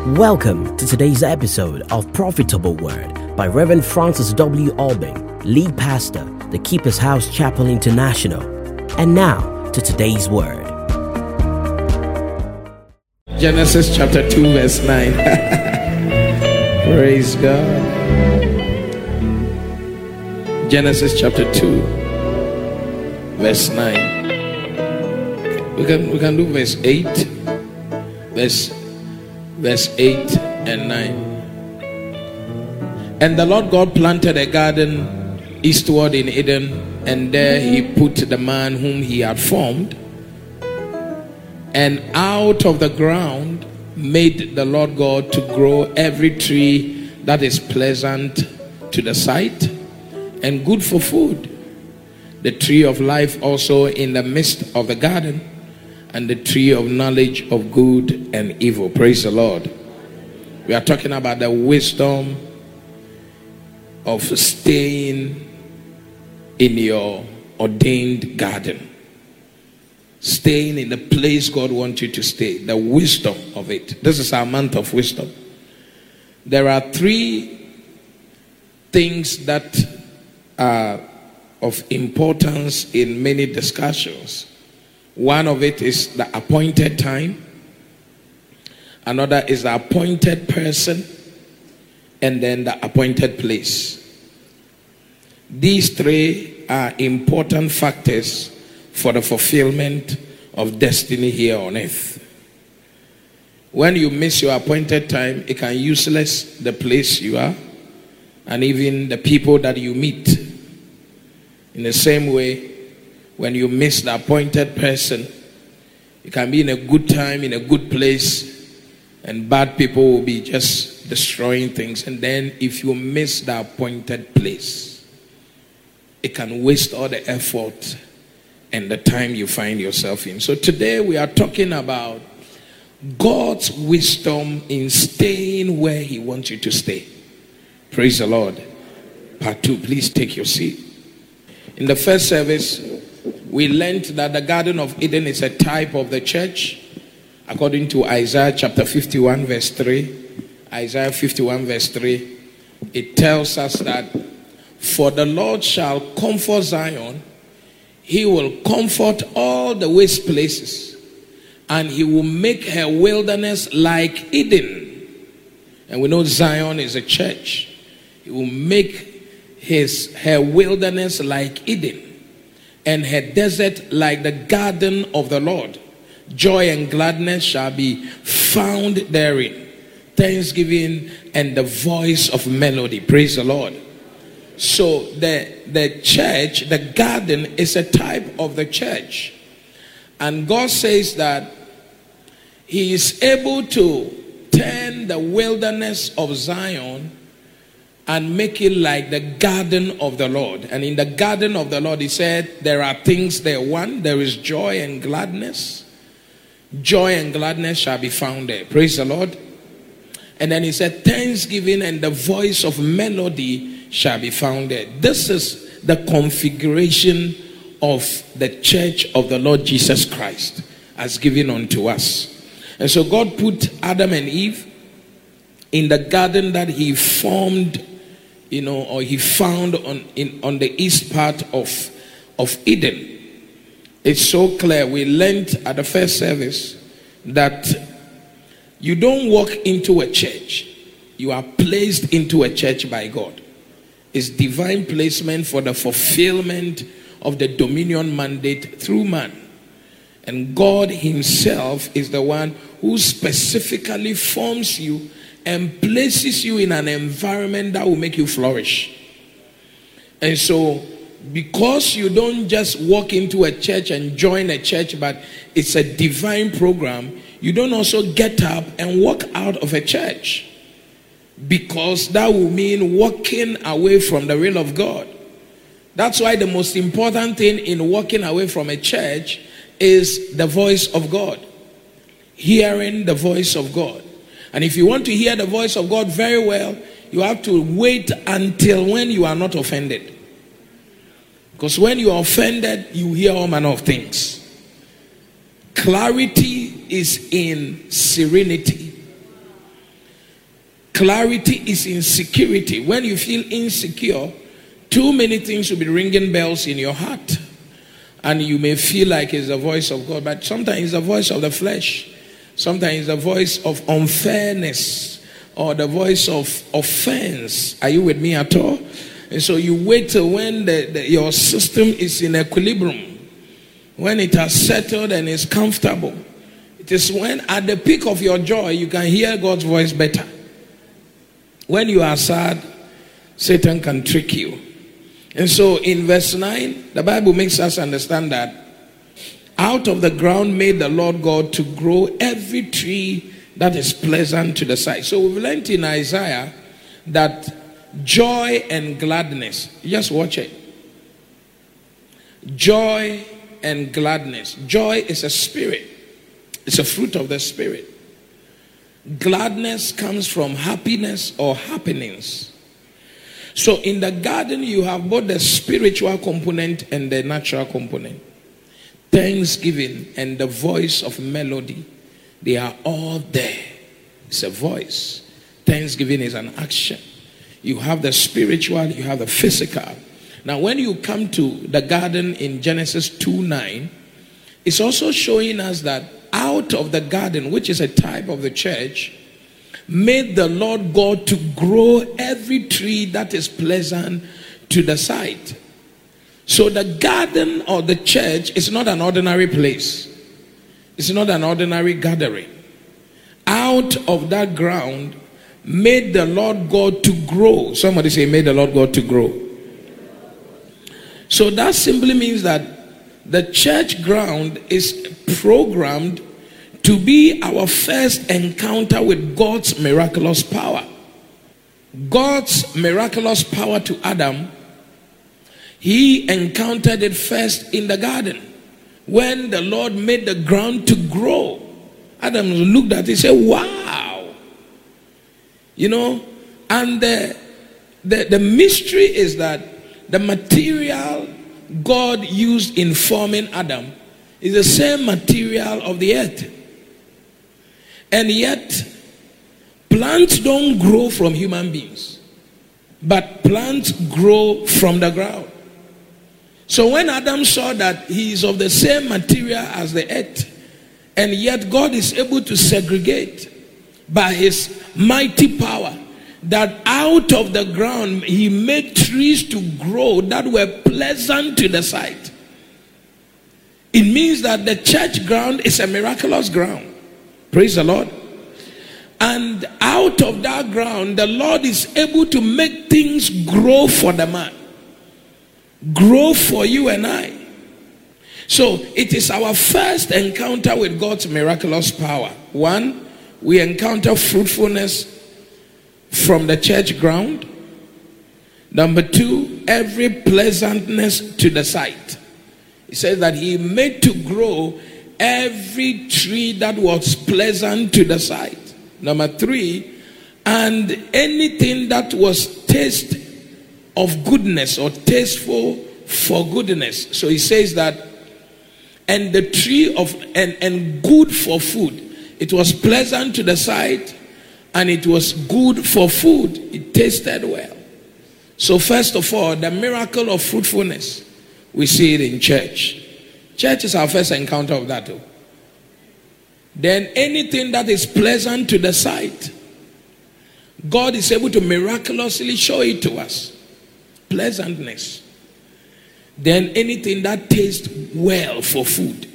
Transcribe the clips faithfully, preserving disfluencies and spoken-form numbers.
Welcome to today's episode of Profitable Word by Reverend Francis W. Albing, lead pastor, the Keeper's House Chapel International. And now to today's word. Genesis chapter two verse nine. Praise God. Genesis chapter two verse nine. We can we can do verse eight. Verse verse eight and nine. And the Lord God planted a garden eastward in Eden, and there he put the man whom he had formed. And out of the ground made the Lord God to grow every tree that is pleasant to the sight and good for food, the tree of life also in the midst of the garden, and the tree of knowledge of good and evil. Praise the Lord. We are talking about the wisdom of staying in your ordained garden. Staying in the place God wants you to stay. The wisdom of it. This is our month of wisdom. There are three things that are of importance in many discussions. One of it is the appointed time. Another is the appointed person. And then the appointed place. These three are important factors for the fulfillment of destiny here on earth. When you miss your appointed time, it can useless the place you are and even the people that you meet. In the same way, when you miss the appointed person, you can be in a good time, in a good place, and bad people will be just destroying things. And then if you miss the appointed place, it can waste all the effort and the time you find yourself in. So today we are talking about God's wisdom in staying where he wants you to stay. Praise the Lord. Part two, please take your seat. In the first service, we learned that the Garden of Eden is a type of the church, according to Isaiah chapter fifty-one verse three. Isaiah fifty-one verse three, it tells us that, for the Lord shall comfort Zion, he will comfort all the waste places, and he will make her wilderness like Eden. And we know Zion is a church. He will make his her wilderness like Eden, and her desert like the garden of the Lord. Joy and gladness shall be found therein, thanksgiving and the voice of melody. Praise the Lord. So the, the church, the garden, is a type of the church. And God says that he is able to turn the wilderness of Zion and make it like the garden of the Lord. And in the garden of the Lord, he said, there are things there. One, there is joy and gladness. Joy and gladness shall be found there. Praise the Lord. And then he said, thanksgiving and the voice of melody shall be found there. This is the configuration of the church of the Lord Jesus Christ as given unto us. And so God put Adam and Eve in the garden that he formed, you know, or he found on in on the east part of of Eden. It's so clear. We learned at the first service that you don't walk into a church. You are placed into a church by God. It's divine placement for the fulfillment of the dominion mandate through man. And God himself is the one who specifically forms you and places you in an environment that will make you flourish. And so, because you don't just walk into a church and join a church, but it's a divine program, you don't also get up and walk out of a church. Because that will mean walking away from the will of God. That's why the most important thing in walking away from a church is the voice of God. Hearing the voice of God. And if you want to hear the voice of God very well, you have to wait until when you are not offended. Because when you are offended, you hear all manner of things. Clarity is in serenity. Clarity is insecurity. When you feel insecure, too many things will be ringing bells in your heart. And you may feel like it's the voice of God, but sometimes it's the voice of the flesh. Sometimes it's the voice of unfairness or the voice of offense. Are you with me at all? And so you wait till when the, the, your system is in equilibrium, when it has settled and is comfortable. It is when at the peak of your joy you can hear God's voice better. When you are sad, Satan can trick you. And so in verse nine, the Bible makes us understand that out of the ground made the Lord God to grow every tree that is pleasant to the sight. So we've learned in Isaiah that joy and gladness, just watch it. Joy and gladness. Joy is a spirit. It's a fruit of the spirit. Gladness comes from happiness or happenings. So in the garden, you have both the spiritual component and the natural component. Thanksgiving and the voice of melody, they are all there. It's a voice. Thanksgiving is an action. You have the spiritual, you have the physical. Now when you come to the garden in Genesis two nine, it's also showing us that out of the garden, which is a type of the church, made the Lord God to grow every tree that is pleasant to the sight. So the garden or the church is not an ordinary place. It's not an ordinary gathering. Out of that ground, made the Lord God to grow. Somebody say, made the Lord God to grow. So that simply means that the church ground is programmed to be our first encounter with God's miraculous power. God's miraculous power to Adam, he encountered it first in the garden. When the Lord made the ground to grow, Adam looked at it and said, wow. You know, and the, the, the mystery is that the material God used in forming Adam is the same material of the earth. And yet, plants don't grow from human beings, but plants grow from the ground. So when Adam saw that he is of the same material as the earth, and yet God is able to segregate by his mighty power, that out of the ground he made trees to grow that were pleasant to the sight. It means that the church ground is a miraculous ground. Praise the Lord. And out of that ground, the Lord is able to make things grow for the man. Grow for you and I. So it is our first encounter with God's miraculous power. One, we encounter fruitfulness from the church ground. Number two, every pleasantness to the sight. He says that he made to grow every tree that was pleasant to the sight. Number three, and anything that was taste of goodness or tasteful for goodness. So he says that, and the tree of, and, and good for food. It was pleasant to the sight and it was good for food. It tasted well. So first of all, the miracle of fruitfulness, we see it in church. Church is our first encounter of that too. Then anything that is pleasant to the sight, God is able to miraculously show it to us. Pleasantness. Then anything that tastes well for food,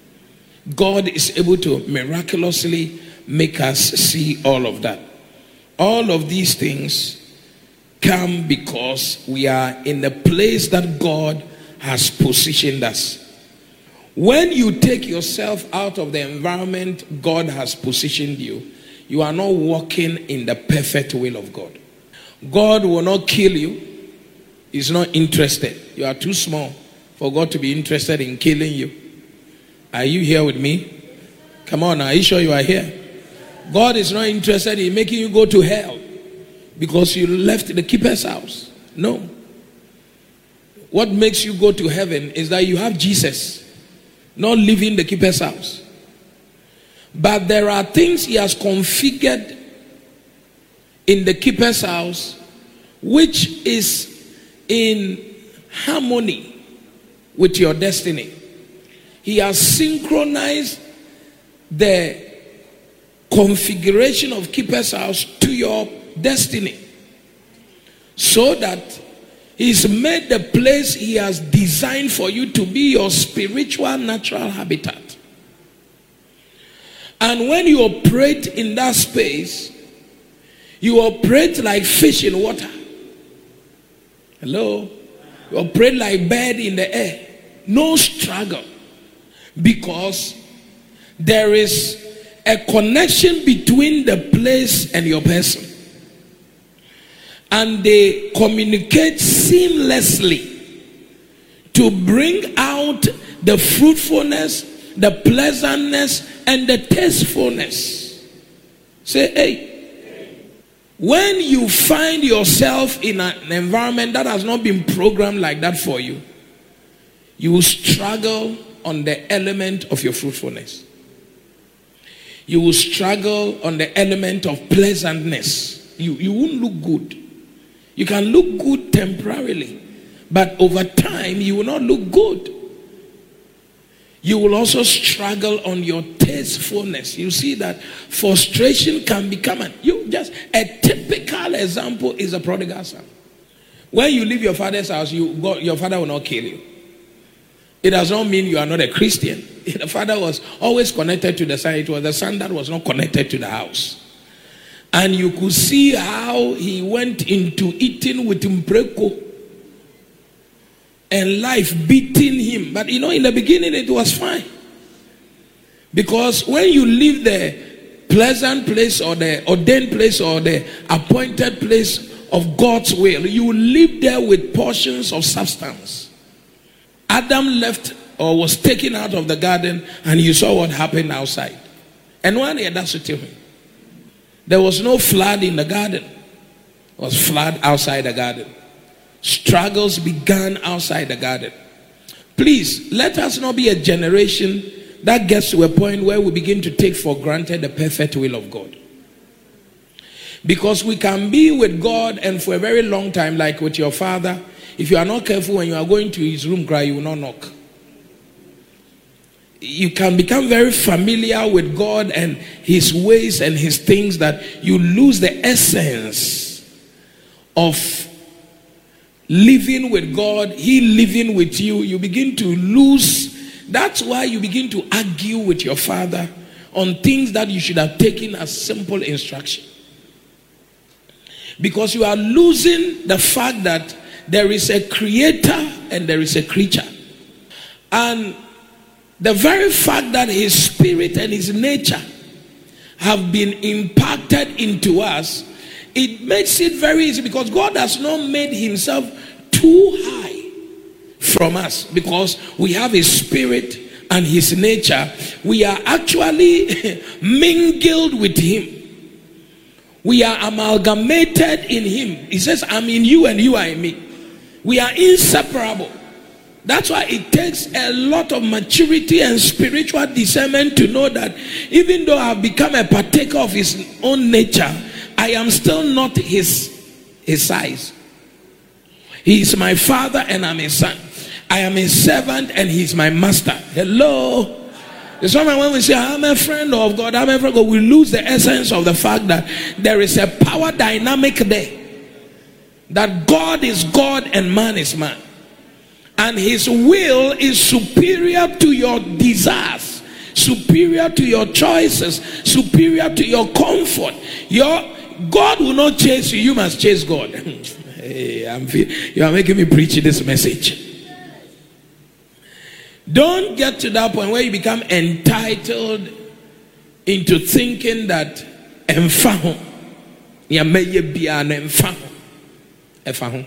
God is able to miraculously make us see all of that. All of these things come because we are in the place that God has positioned us. When you take yourself out of the environment God has positioned you, you are not walking in the perfect will of God. God will not kill you. He's not interested. You are too small for God to be interested in killing you. Are you here with me? Come on, are you sure you are here? God is not interested in making you go to hell because you left the keeper's house. No. What makes you go to heaven is that you have Jesus, not leaving the keeper's house. But there are things he has configured in the keeper's house, which is in harmony with your destiny. He has synchronized the configuration of keeper's house to your destiny, so that he's made the place he has designed for you to be your spiritual natural habitat. And when you operate in that space, you operate like fish in water. Hello? You operate like bird in the air. No struggle. Because there is a connection between the place and your person. And they communicate seamlessly to bring out the fruitfulness, the pleasantness, and the tastefulness. Say, hey. When you find yourself in an environment that has not been programmed like that for you, you will struggle on the element of your fruitfulness. You will struggle on the element of pleasantness. You, you won't look good. You can look good temporarily, but over time you will not look good. You will also struggle on your tastefulness. You see that frustration can become an, you just a typical example is a prodigal son. When you leave your father's house, you go, your father will not kill you. It does not mean you are not a Christian. The father was always connected to the son. It was the son that was not connected to the house. And you could see how he went into eating with Mpreko and life beating him. But you know, in the beginning it was fine. Because when you leave the pleasant place or the ordained place or the appointed place of God's will, you live there with portions of substance. Adam left or was taken out of the garden, and you saw what happened outside. And one day that's to him. There was no flood in the garden. It was flood outside the garden. Struggles began outside the garden. Please, let us not be a generation that gets to a point where we begin to take for granted the perfect will of God. Because we can be with God and for a very long time, like with your father, if you are not careful, when you are going to his room, cry, you will not knock. You can become very familiar with God and his ways and his things that you lose the essence of living with God, he living with you. You begin to lose. That's why you begin to argue with your father on things that you should have taken as simple instruction. Because you are losing the fact that there is a creator and there is a creature. And the very fact that his spirit and his nature have been impacted into us, it makes it very easy, because God has not made himself too high from us, because we have his spirit and his nature. We are actually mingled with him. We are amalgamated in him. He says, I'm in you and you are in me. We are inseparable. That's why it takes a lot of maturity and spiritual discernment to know that even though I have become a partaker of his own nature, I am still not his, his size. He is my father and I'm his son. I am his servant and he's my master. Hello? It's why when we say I'm a friend of God, I'm a friend of God, we lose the essence of the fact that there is a power dynamic there. That God is God and man is man. And his will is superior to your desires, superior to your choices, superior to your comfort. Your God will not chase you, you must chase God. Hey, I'm feel, you are making me preach this message. Don't get to that point where you become entitled into thinking that emfaho ya meye bia na emfaho efaho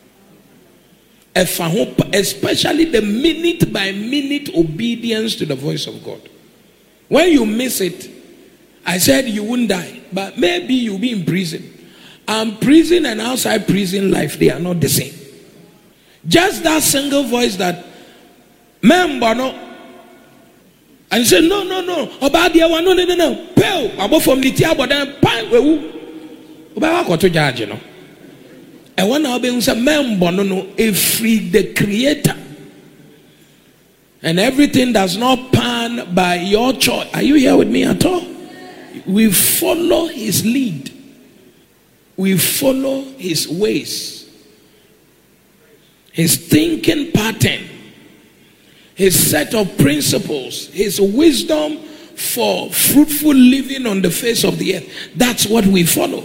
efaho, especially the minute by minute obedience to the voice of God. When you miss it, I said you won't die, but maybe you'll be in prison. And prison and outside prison life, they are not the same. Just that single voice that member no, and you say no no no about the one no no no no pale about from the tia but then pine we Uba ko to judge no. E wona obe unsa member no no e free the creator. And everything does not pan by your choice. Are you here with me at all? We follow his lead. We follow his ways. His thinking pattern. His set of principles. His wisdom for fruitful living on the face of the earth. That's what we follow.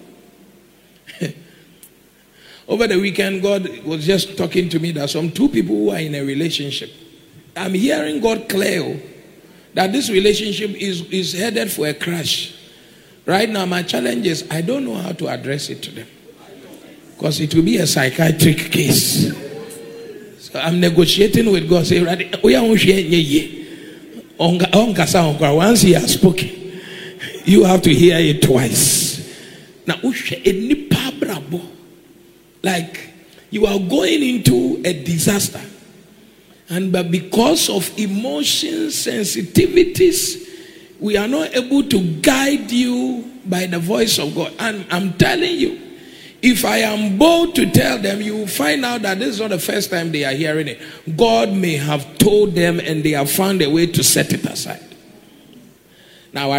Over the weekend, God was just talking to me that some two people who are in a relationship. I'm hearing God clear that this relationship is, is headed for a crash. Right now, my challenge is I don't know how to address it to them. Because it will be a psychiatric case. So I'm negotiating with God. Say, once he has spoken, you have to hear it twice. Now, like you are going into a disaster. And but because of emotion sensitivities, we are not able to guide you by the voice of God. And I'm telling you, if I am bold to tell them, you will find out that this is not the first time they are hearing it. God may have told them and they have found a way to set it aside. Now,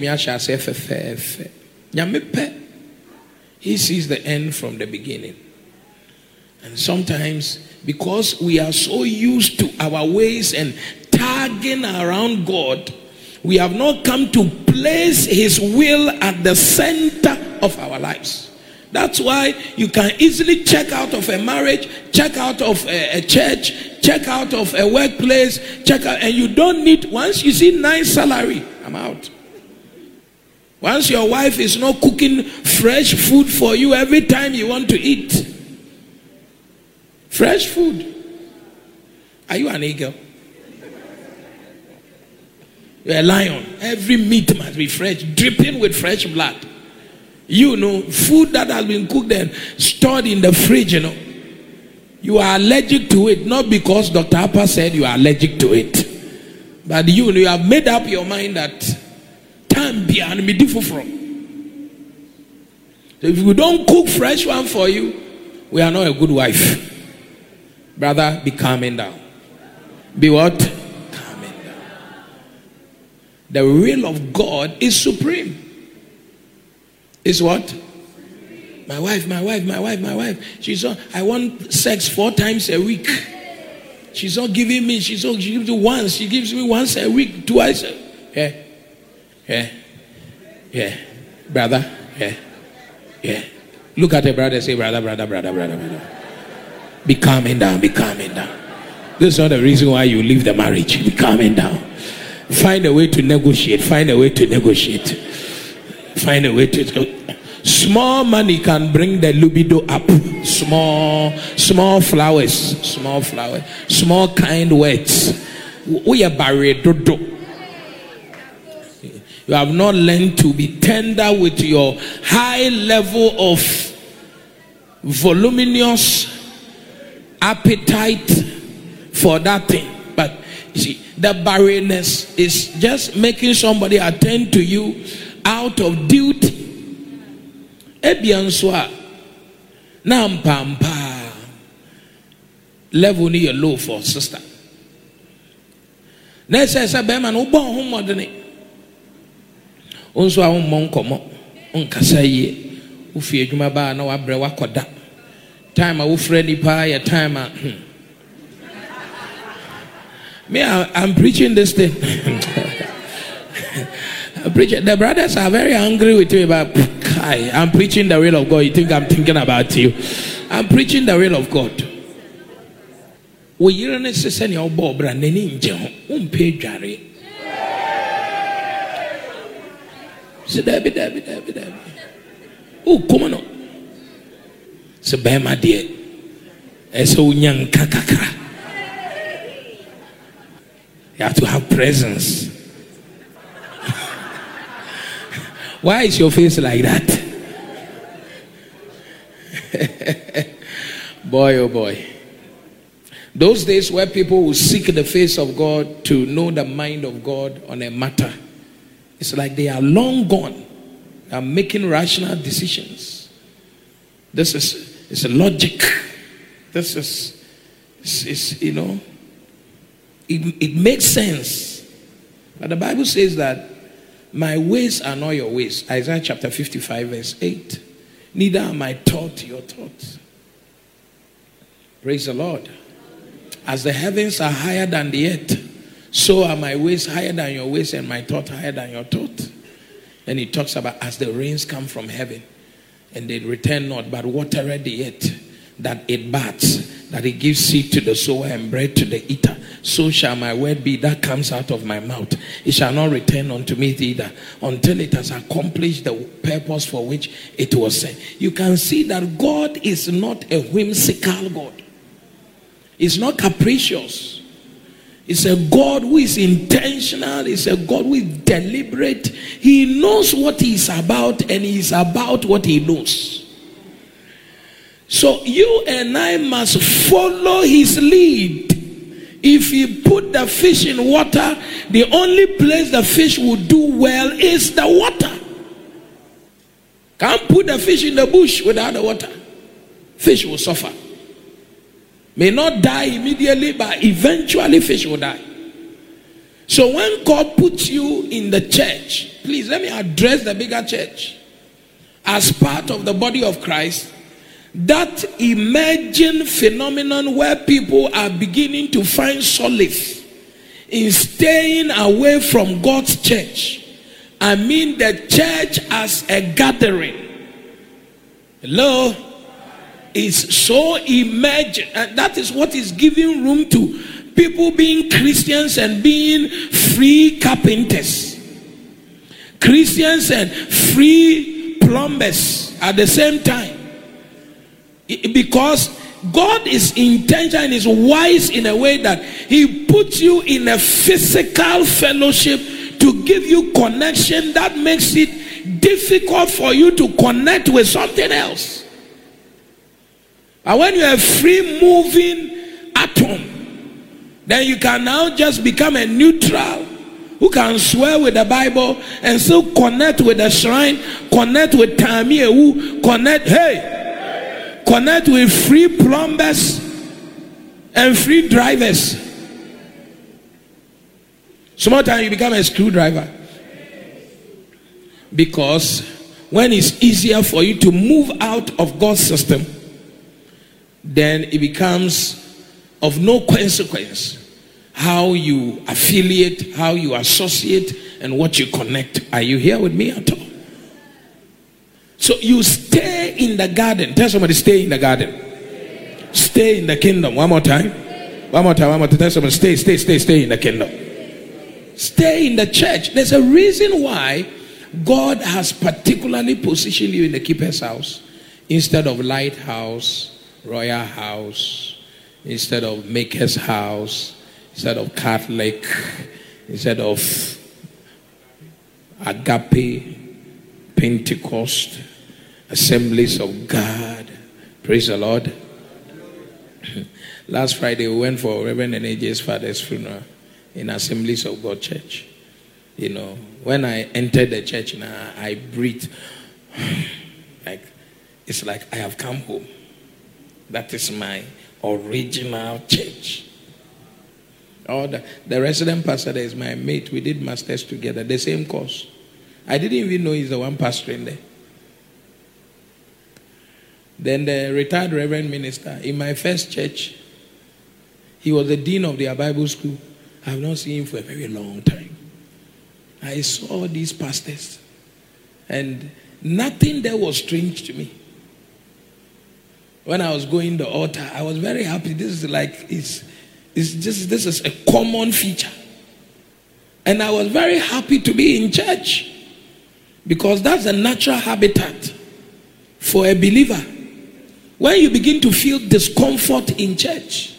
he sees the end from the beginning. And sometimes, because we are so used to our ways and tagging around God, we have not come to place his will at the center of our lives. That's why you can easily check out of a marriage, check out of a, a church, check out of a workplace, check out, and you don't need, once you see nice salary, I'm out. Once your wife is not cooking fresh food for you every time you want to eat. Fresh food. Are you an eagle? You're a lion. Every meat must be fresh, dripping with fresh blood. You know, food that has been cooked and stored in the fridge, you know. You are allergic to it, not because Doctor Appa said you are allergic to it. But you, you have made up your mind that time beyond me different from. So if we don't cook fresh one for you, we are not a good wife. Brother, be calming down. Be what? Calming down. The will of God is supreme. Is what? My wife, my wife, my wife, my wife. She's not, I want sex four times a week. She's not giving me, she's not, she gives me once. She gives me once a week, twice. A, yeah. Yeah. Yeah. Brother. Yeah. Yeah. Look at the brother, say, brother, brother, brother, brother, brother. Be calming down, be calming down. This is not the reason why you leave the marriage. Be calming down. Find a way to negotiate. Find a way to negotiate. Find a way to. Small money can bring the libido up. Small, small flowers. Small flowers. Small kind words. We are buried. You have not learned to be tender with your high level of voluminous appetite for that thing. But you see, the barrenness is just making somebody attend to you out of duty. Ebianswa nampampa level ni your low for sister. Nese se be man ubon ho modene. Onso a ho mon komo onkasa ye ufie adwuma ba na wabre wakoda. Time I will friendly pie a time I, hmm. Me, I, I'm preaching this thing. I'm preaching. The brothers are very angry with me about I'm preaching the will of God. You think I'm thinking about you? I'm preaching the will of God. We hear an assistant your bob and then in jail. Unpaid Jerry. So Debbie, Debbie, Debbie, Debbie. Oh, come on. So Bema dear. So young kakakra. You have to have presence. Why is your face like that? Boy, oh boy. Those days where people will seek the face of God to know the mind of God on a matter, it's like they are long gone. are making rational decisions. This is, is a logic. This is, is, is you know, it, it makes sense. But the Bible says that my ways are not your ways. Isaiah chapter fifty-five verse eight. Neither are my thoughts your thoughts. Praise the Lord. As the heavens are higher than the earth, so are my ways higher than your ways and my thought higher than your thought. And he talks about as the rains come from heaven and they return not, but watereth the earth, that it bats, that it gives seed to the sower and bread to the eater. So shall my word be that comes out of my mouth. It shall not return unto me thither until it has accomplished the purpose for which it was sent. You can see that God is not a whimsical God. He's not capricious. He's a God who is intentional. He's a God who is deliberate. He knows what he's about and he's about what he knows. So you and I must follow his lead. If he put the fish in water, the only place the fish will do well is the water. Can't put the fish in the bush without the water. Fish will suffer. May not die immediately, but eventually fish will die. So when God puts you in the church, please let me address the bigger church. As part of the body of Christ, that emerging phenomenon where people are beginning to find solace in staying away from God's church. I mean the church as a gathering. Hello? Is so emerging, and that is what is giving room to people being Christians and being free carpenters, Christians and free plumbers at the same time. Because God is intentional and is wise in a way that he puts you in a physical fellowship to give you connection that makes it difficult for you to connect with something else. And when you're a free moving atom, then you can now just become a neutral who can swear with the Bible and still connect with the shrine, connect with Tamiewu, connect, hey, connect with free plumbers and free drivers. Sometimes you become a screwdriver. Because when it's easier for you to move out of God's system, then it becomes of no consequence how you affiliate, how you associate, and what you connect. Are you here with me at all? So you stay in the garden. Tell somebody, stay in the garden. Stay in the kingdom. One more time. One more time. One more time. Tell somebody, stay, stay, stay, stay in the kingdom. Stay in the church. There's a reason why God has particularly positioned you in the keeper's house instead of lighthouse, royal house, instead of maker's house, instead of Catholic, instead of agape, Pentecost, Assemblies of God. Praise the Lord. Last Friday we went for Reverend N A J's father's funeral in Assemblies of God Church. You know, when I entered the church now, I breathed. Like, it's like I have come home. That is my original church. Oh, the, the resident pastor there is my mate. We did masters together, the same course. I didn't even know he's the one pastoring there. Then the retired reverend minister in my first church, he was the dean of their Bible school. I have not seen him for a very long time. I saw these pastors, and nothing there was strange to me. When I was going to the altar, I was very happy. This is like, it's, it's just, this is a common feature. And I was very happy to be in church because that's a natural habitat for a believer. When you begin to feel discomfort in church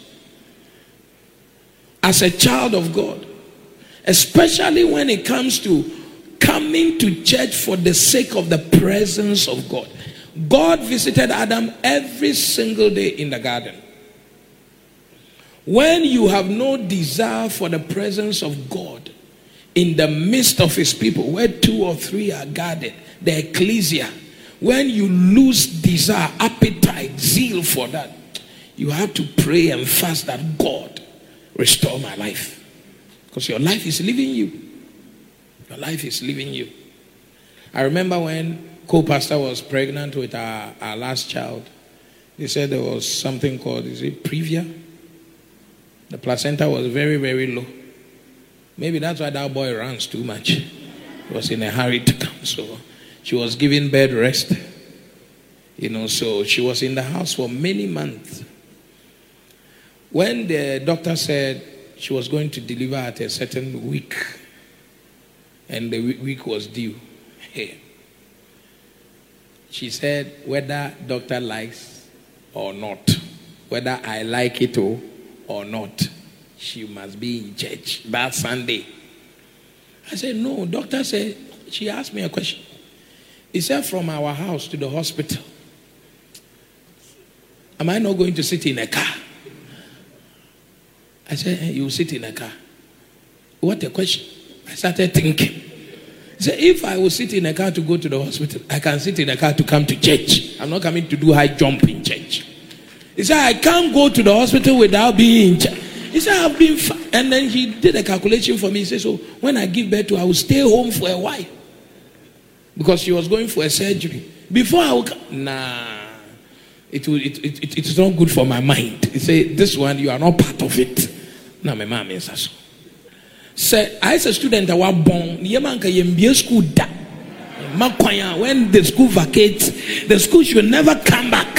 as a child of God, especially when it comes to coming to church for the sake of the presence of God. God visited Adam every single day in the garden. When you have no desire for the presence of God in the midst of his people, where two or three are gathered, the ecclesia, when you lose desire, appetite, zeal for that, you have to pray and fast that God restore my life. Because your life is leaving you. Your life is leaving you. I remember when co-pastor was pregnant with our, our last child, they said there was something called, is it previa? The placenta was very, very low. Maybe that's why that boy runs too much. He was in a hurry to come. So she was giving bed rest. You know, so she was in the house for many months. When the doctor said she was going to deliver at a certain week, and the week was due, hey, she said, whether doctor likes or not, whether I like it or, or not, she must be in church that Sunday. I said, no. Doctor said, she asked me a question. He said, from our house to the hospital, am I not going to sit in a car? I said, hey, you sit in a car. What a question. I started thinking. He said, if I will sit in a car to go to the hospital, I can sit in a car to come to church. I'm not coming to do high jump in church. He said, I can't go to the hospital without being in church. He said, I've been fa-. And then he did a calculation for me. He said, so when I give birth to her, I will stay home for a while. Because she was going for a surgery. Before I will come, nah. It, will, it, it, it, it is not good for my mind. He said, this one, you are not part of it. Now, my mom is so. Say, I as a student, I was born. School da. When the school vacates, the school should never come back.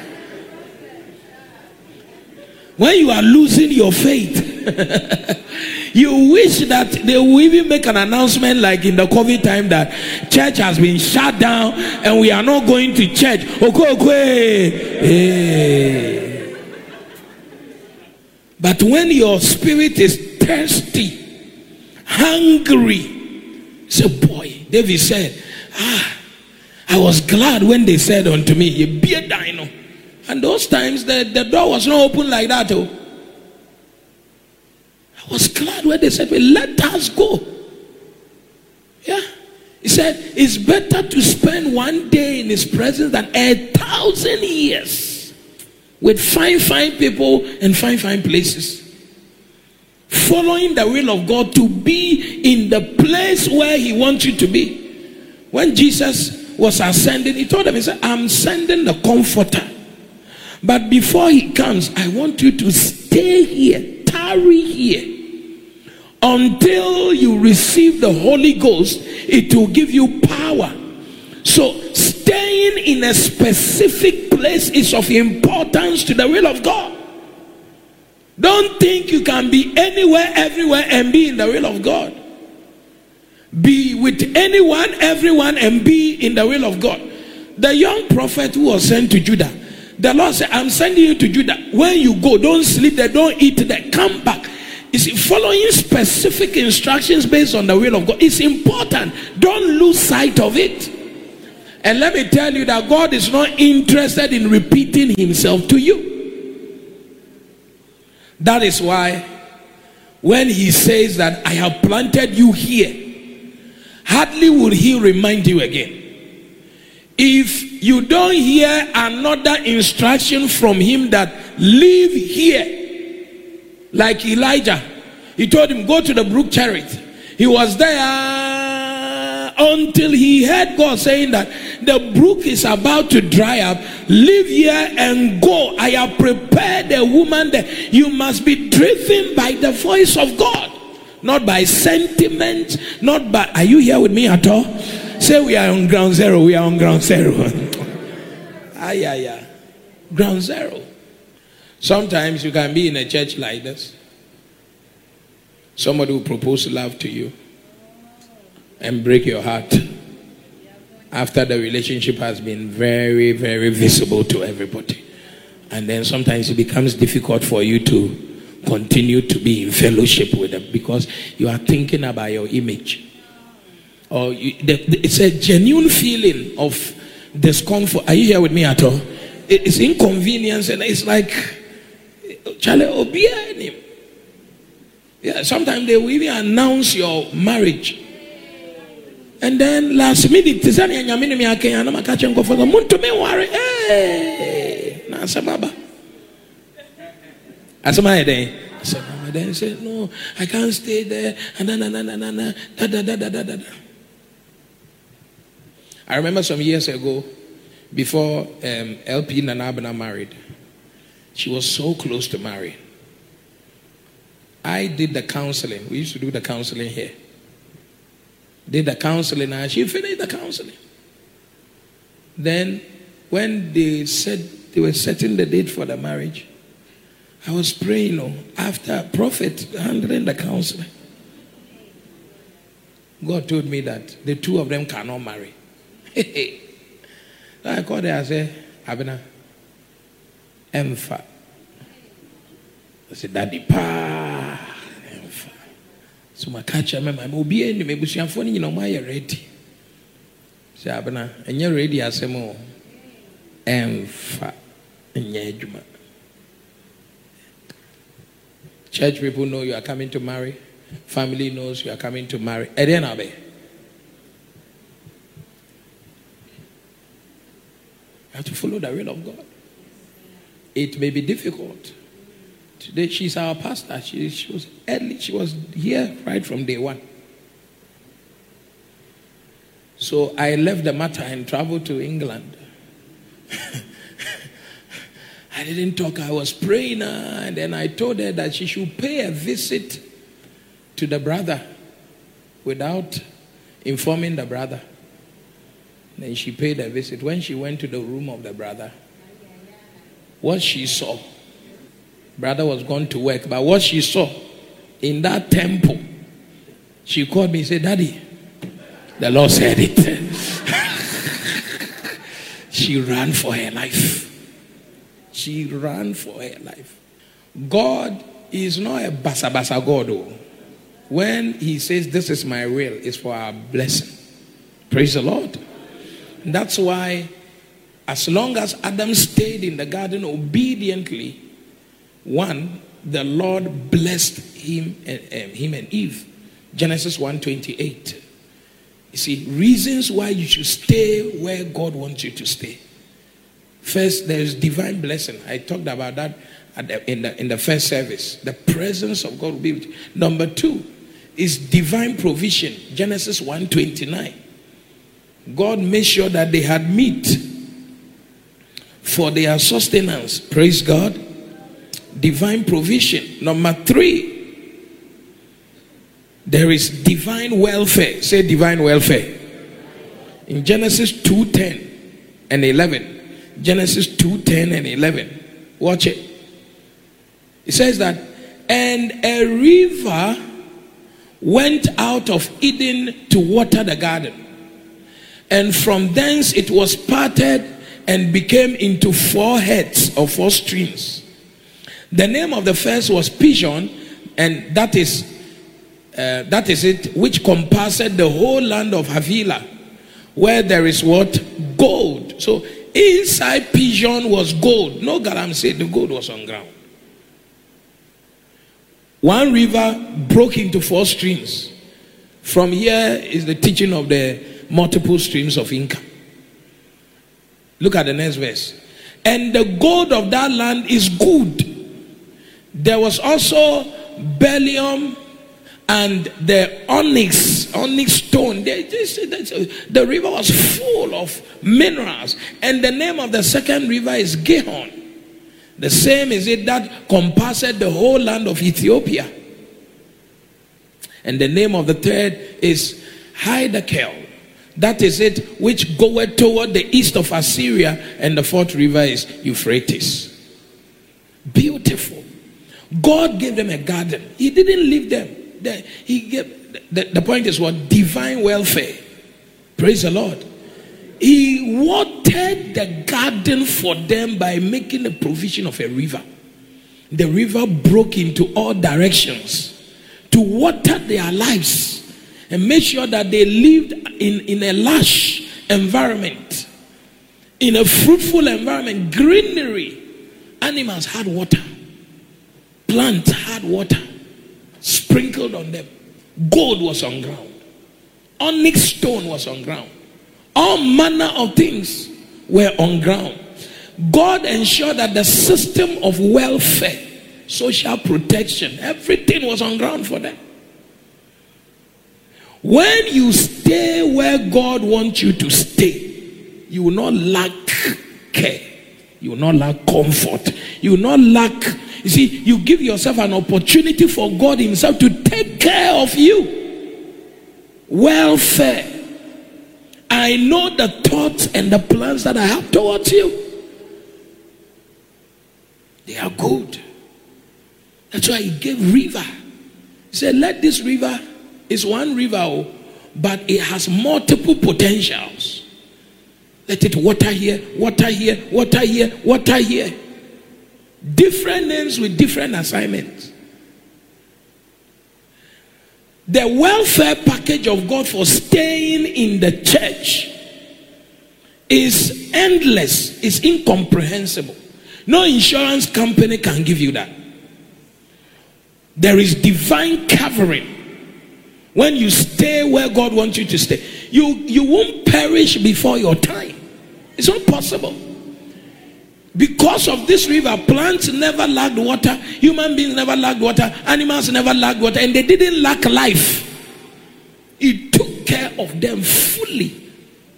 When you are losing your faith, you wish that they will even make an announcement like in the COVID time that church has been shut down and we are not going to church. Okay, okay. Hey. But when your spirit is thirsty, hungry, so boy, David said, ah, I was glad when they said unto me, you be a dino. And those times the, the door was not open like that. Oh. I was glad when they said, well, let us go. Yeah. He said, it's better to spend one day in his presence than a thousand years with fine, fine people and fine, fine places. Following the will of God to be in the place where he wants you to be. When Jesus was ascending, he told them, he said, I'm sending the comforter. But before he comes, I want you to stay here, tarry here, until you receive the Holy Ghost. It will give you power. So staying in a specific place is of importance to the will of God. Don't think you can be anywhere, everywhere, and be in the will of God. Be with anyone, everyone, and be in the will of God. The young prophet who was sent to Judah, the Lord said, I'm sending you to Judah. When you go, don't sleep there, don't eat there, come back. You see, following specific instructions based on the will of God is important. Don't lose sight of it. And let me tell you that God is not interested in repeating himself to you. That is why when he says that I have planted you here, hardly will he remind you again. If you don't hear another instruction from him that live here, like Elijah, he told him go to the brook Cherith. He was there until he heard God saying that the brook is about to dry up. Live here and go. I have prepared a woman there. You must be driven by the voice of God, not by sentiment, not by, are you here with me at all? Say we are on ground zero. We are on ground zero. ah, yeah, yeah. Ground zero. Sometimes you can be in a church like this. Somebody will propose love to you and break your heart after the relationship has been very, very visible to everybody. And then sometimes it becomes difficult for you to continue to be in fellowship with them because you are thinking about your image. Or you, the, the, it's a genuine feeling of discomfort. Are you here with me at all? It, it's inconvenience and it's like, Charlie Obianim. Yeah, sometimes they will even announce your marriage. And then last minute, Tizani and Yamini Miake and I'm catching go for the moon to me worry. Hey, Nasamaba. As my day. So then said, no, I can't stay there. And then, and then, and then, da da da da da da. I remember some years ago, before um, L P Nanabana married, she was so close to marrying. I did the counseling. We used to do the counseling here. Did the counseling and she finished the counseling. Then when they said they were setting the date for the marriage, I was praying, you know, after prophet handling the counseling. God told me that the two of them cannot marry. So I called her and said, Abena, Emfa. I said, Daddy, pa. So my catcher, my mobile, and maybe she am funny, you know, my ready. Say, Abena, and you're ready as a more. Emfa. And yejuma. Church people know you are coming to marry. Family knows you are coming to marry. Eden Abe. You have to follow the will of God. It may be difficult. Today she's our pastor. She, she was early. She was here right from day one. So I left the matter and traveled to England. I didn't talk. I was praying, uh, and then I told her that she should pay a visit to the brother without informing the brother. Then she paid a visit. When she went to the room of the brother, what she saw, brother was gone to work, but what she saw in that temple, she called me and said, Daddy, the Lord said it. She ran for her life. She ran for her life. God is not a basa basa God. Oh. When he says this is my will, it's for our blessing. Praise the Lord. That's why as long as Adam stayed in the garden obediently, one, the Lord blessed him and, um, him and Eve. Genesis one twenty-eight. You see, reasons why you should stay where God wants you to stay. First, there is divine blessing. I talked about that at the, in, the, in the first service. The presence of God will be with you. Number two is divine provision. Genesis one twenty-nine. God made sure that they had meat for their sustenance. Praise God. Divine provision. Number three, there is divine welfare. Say divine welfare. In Genesis two ten and eleven. Genesis two ten and eleven. Watch it. It says that, and a river went out of Eden to water the garden. And from thence it was parted and became into four heads or four streams. The name of the first was Pishon, and that is uh, that is it, which compassed the whole land of Havilah, where there is what? Gold. So inside Pishon was gold. No garam said the gold was on ground. One river broke into four streams. From here is the teaching of the multiple streams of income. Look at the next verse. And the gold of that land is good. There was also bdellium and the onyx, onyx stone. They just, the river was full of minerals. And the name of the second river is Gihon. The same is it that compassed the whole land of Ethiopia. And the name of the third is Hiddekel. That is it, which goeth toward the east of Assyria. And the fourth river is Euphrates. Beautiful. God gave them a garden. He didn't leave them. The, he gave, the, the point is what? Divine welfare. Praise the Lord. He watered the garden for them by making a provision of a river. The river broke into all directions to water their lives and make sure that they lived in, in a lush environment, in a fruitful environment, greenery. Animals had water. Plants had water. sprinkled on them. Gold was on ground. Onyx stone was on ground. All manner of things were on ground. God ensured that the system of welfare, social protection, everything was on ground for them. When you stay where God wants you to stay, you will not lack care. You will not lack comfort. You will not lack. You see, you give yourself an opportunity for God himself to take care of you. Welfare. I know the thoughts and the plans that I have towards you. They are good. That's why he gave river. He said, let this river, it's one river, but it has multiple potentials. Let it water here, water here, water here, water here. Different names with different assignments. The welfare package of God for staying in the church is endless, is incomprehensible. No insurance company can give you that. There is divine covering. When you stay where God wants you to stay, you, you won't perish before your time. It's not possible. Because of this river, plants never lacked water, human beings never lacked water, animals never lacked water, and they didn't lack life. He took care of them fully.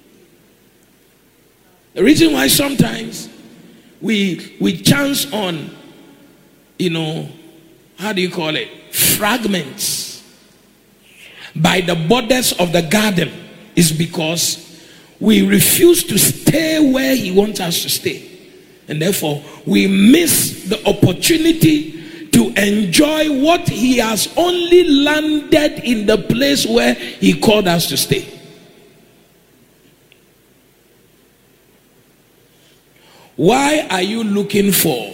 The reason why sometimes we we chance on, you know, how do you call it? Fragments by the borders of the garden is because we refuse to stay where he wants us to stay. And therefore, we miss the opportunity to enjoy what he has only landed in the place where he called us to stay. Why are you looking for?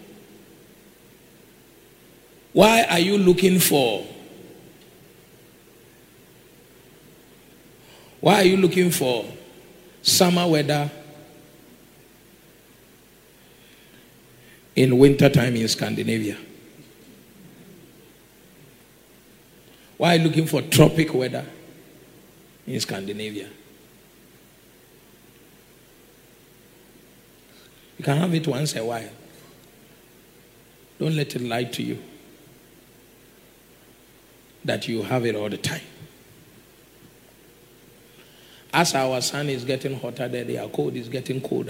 Why are you looking for? Why are you looking for summer weather in winter time in Scandinavia? Why are you looking for tropic weather in Scandinavia? You can have it once in a while. Don't let it lie to you that you have it all the time. As our sun is getting hotter there, their cold is getting colder.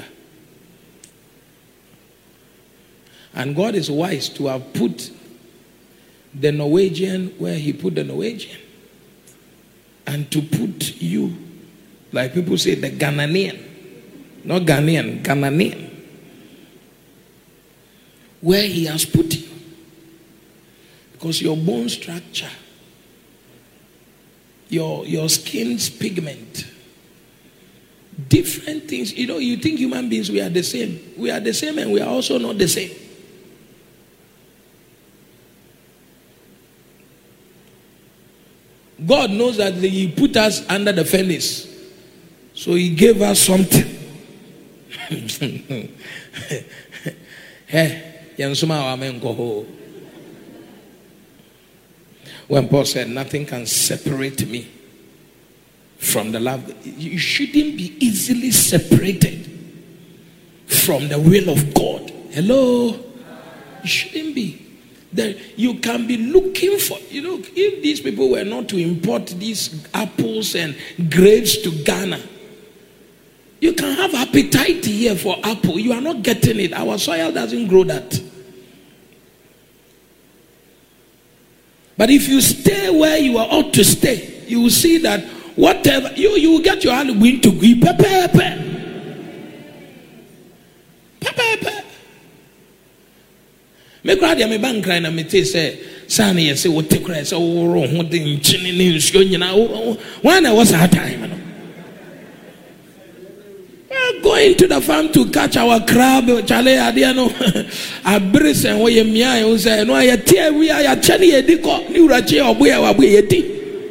And God is wise to have put the Norwegian where he put the Norwegian. And to put you, like people say, the Ghanaian. Not Ghanaian, Ghanaian. Where he has put you. Because your bone structure, your, your skin's pigment, different things. You know, you think human beings, we are the same. We are the same and we are also not the same. God knows that he put us under the furnace. So he gave us something. When Paul said, nothing can separate me from the love, you shouldn't be easily separated from the will of God. Hello? You shouldn't be. There, you can be looking for, you know, if these people were not to import these apples and grapes to Ghana, you can have appetite here for apple. You are not getting it. Our soil doesn't grow that. But if you stay where you are ought to stay, you will see that whatever, you, you will get your hand win to go. Pepe, pepe. Pepe, pepe. Me crowd ya me bank cry na me te say sana ye say what take cry say wo ho de nchini ni nsuo nyina when I was that time no we're going to the farm to catch our crab chale ade no abris en wo ye mia e say no ya tie wi ya chane ye di ko ni urache oboya wa boye di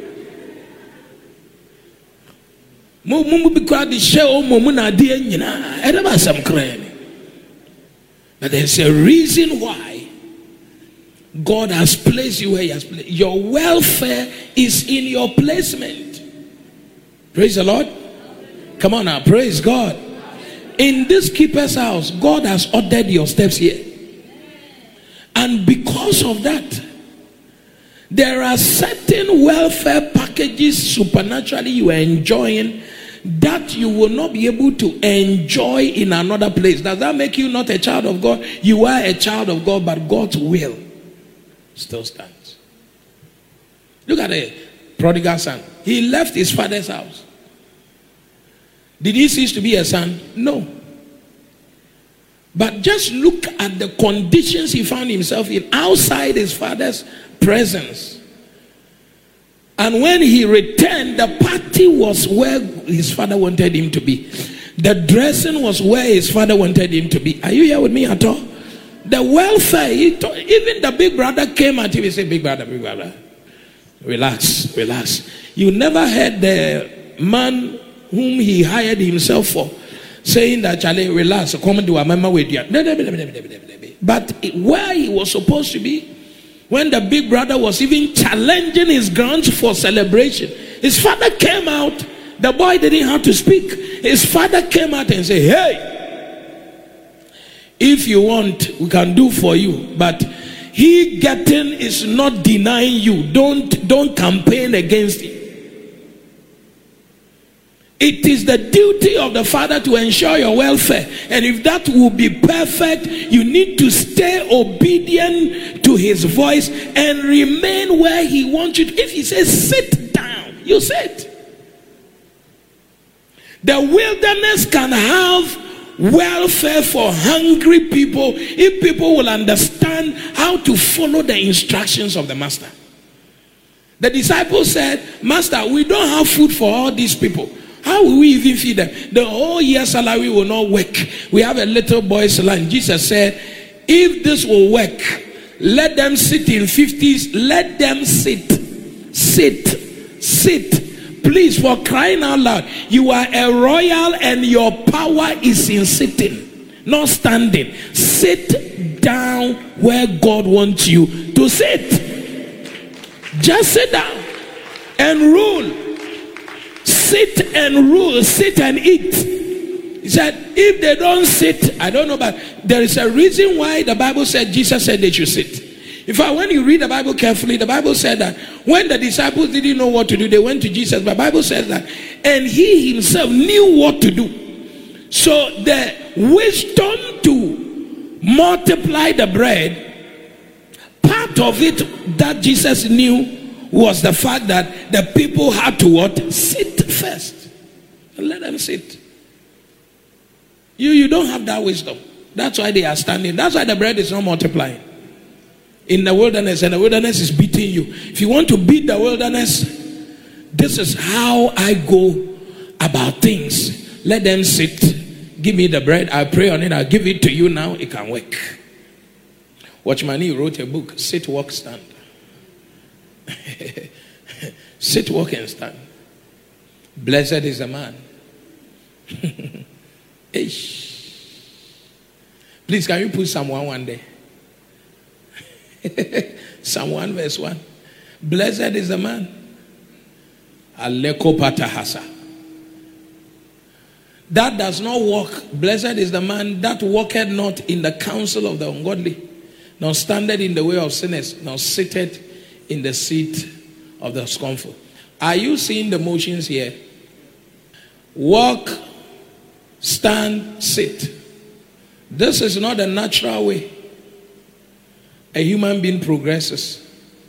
mo mo bi crowd share o mo mu na ade nyina e da some cry. But there's a reason why God has placed you where he has placed. Your welfare is in your placement. Praise the Lord. Come on now, praise God. In this keeper's house, God has ordered your steps here. And because of that, there are certain welfare packages supernaturally you are enjoying that you will not be able to enjoy in another place. Does that make you not a child of God? You are a child of God, but God's will still stands. Look at the prodigal son. He left his father's house. Did he cease to be a son? No. But just look at the conditions he found himself in outside his father's presence. And when he returned, the party was where his father wanted him to be. The dressing was where his father wanted him to be. Are you here with me at all? The welfare, he told, even the big brother came at him and said, big brother, big brother, relax, relax. You never heard the man whom he hired himself for saying that, Charlie, relax, come and do a mama with you. But where he was supposed to be, when the big brother was even challenging his grounds for celebration, his father came out. The boy didn't have to speak. His father came out and said, hey, if you want, we can do for you. But he getting is not denying you. Don't, don't campaign against it. It is the duty of the father to ensure your welfare. And if that will be perfect, you need to stay obedient to his voice and remain where he wants you to. If he says sit down, you sit. The wilderness can have welfare for hungry people if people will understand how to follow the instructions of the master. The disciples said, Master, we don't have food for all these people. How will we even feed them? The whole year's salary will not work. We have a little boy's land. Jesus said, if this will work, let them sit in fifties. Let them sit. Sit. Sit. Please, for crying out loud, you are a royal and your power is in sitting, not standing. Sit down where God wants you to sit. Just sit down and rule. Sit and rule, sit and eat. He said, if they don't sit, I don't know, but there is a reason why the Bible said, Jesus said they should sit. In fact, when you read the Bible carefully, the Bible said that when the disciples didn't know what to do, they went to Jesus. But the Bible says that, and he himself knew what to do. So the wisdom to multiply the bread, part of it that Jesus knew was the fact that the people had to what? Sit first. And let them sit. You, you don't have that wisdom. That's why they are standing. That's why the bread is not multiplying. In the wilderness, and the wilderness is beating you. If you want to beat the wilderness, this is how I go about things. Let them sit. Give me the bread. I pray on it. I'll give it to you now. It can work. Watchman Nee wrote a book, Sit, Walk, Stand. Sit, walk, and stand. Blessed is the man. Please, can you put Psalm one one there? Psalm one verse one. Blessed is the man. Aleko patahasa. That does not walk. Blessed is the man that walketh not in the counsel of the ungodly, nor standeth in the way of sinners, nor sitteth in the seat of the scornful. Are you seeing the motions here? Walk, stand, sit. This is not a natural way a human being progresses.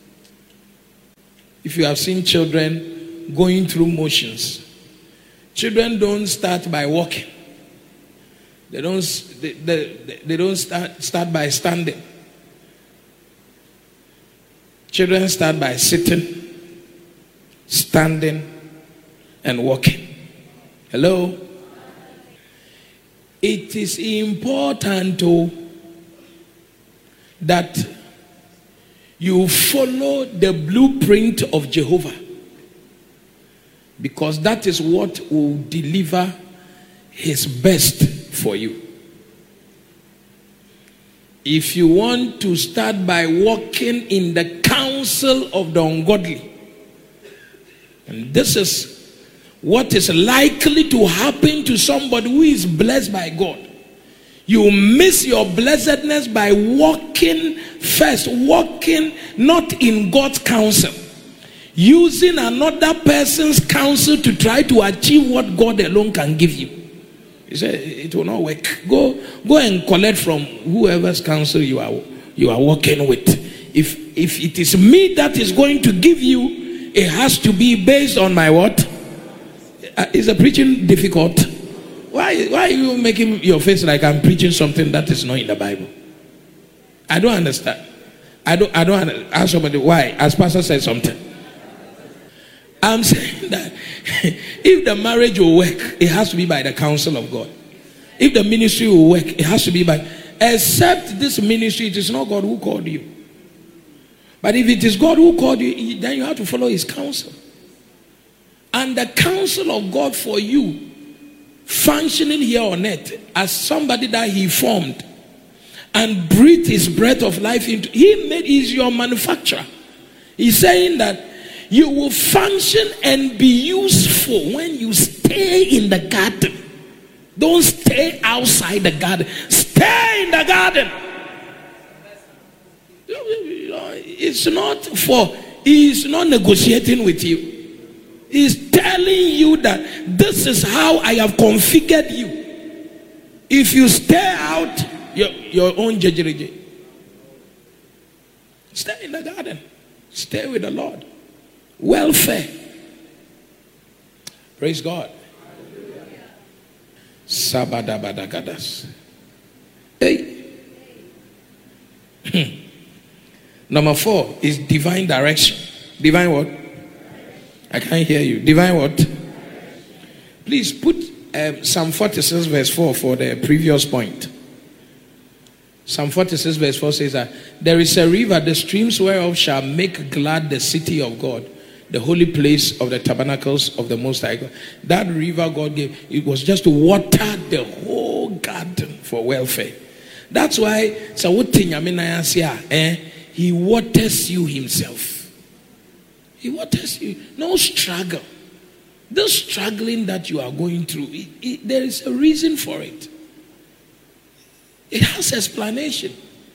If you have seen children going through motions, children don't start by walking. They don't, they, they, they don't start, start by standing. Children start by sitting, standing, and walking. Hello? It is important to, that you follow the blueprint of Jehovah, because that is what will deliver his best for you. if you want to start by walking in the counsel of the ungodly, and this is what is likely to happen to somebody who is blessed by God. You miss your blessedness by walking first, walking not in God's counsel, using another person's counsel to try to achieve what God alone can give you. He said it will not work. Go, go and collect from whoever's counsel you are you are working with. If if it is me that is going to give you, it has to be based on my what? Uh, is the preaching difficult? Why, why are you making your face like I'm preaching something that is not in the Bible? I don't understand. I don't, I don't understand. Ask somebody why. As pastor said something. I'm saying that if the marriage will work, it has to be by the counsel of God. If the ministry will work, it has to be by, except this ministry, it is not God who called you. But if it is God who called you, then you have to follow his counsel. And the counsel of God for you, functioning here on earth as somebody that he formed and breathed his breath of life into, he made, is your manufacturer. He's saying that you will function and be useful when you stay in the garden. Don't stay outside the garden. Stay in the garden. It's not for, he's not negotiating with you. He's telling you that this is how I have configured you. If you stay out, your, your own judgment. Stay in the garden. Stay with the Lord. Welfare. Praise God. Sabadabadagadas. Hey. Number four is divine direction. Divine what? I can't hear you. Divine what? Please put um, Psalm forty-six verse four for the previous point. Psalm forty-six verse four says that there is a river, the streams whereof shall make glad the city of God, the holy place of the tabernacles of the Most High God. That river God gave, it was just to water the whole garden for welfare. That's why eh, he waters you himself. He waters you. No struggle. This struggling that you are going through, it, it, there is a reason for it. It has explanation.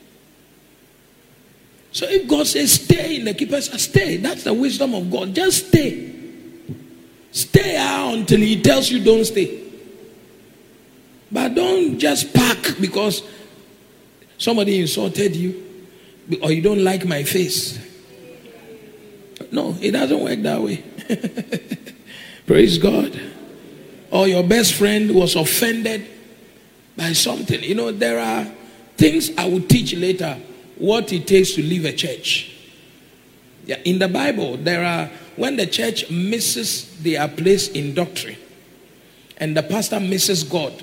So if God says stay in the keeper's house, stay. That's the wisdom of God. Just stay. Stay out until he tells you don't stay. But don't just park because somebody insulted you or you don't like my face. No, it doesn't work that way. Praise God. Or your best friend was offended by something. You know, there are things I will teach later what it takes to leave a church. Yeah, in the Bible, there are, when the church misses their place in doctrine and the pastor misses God.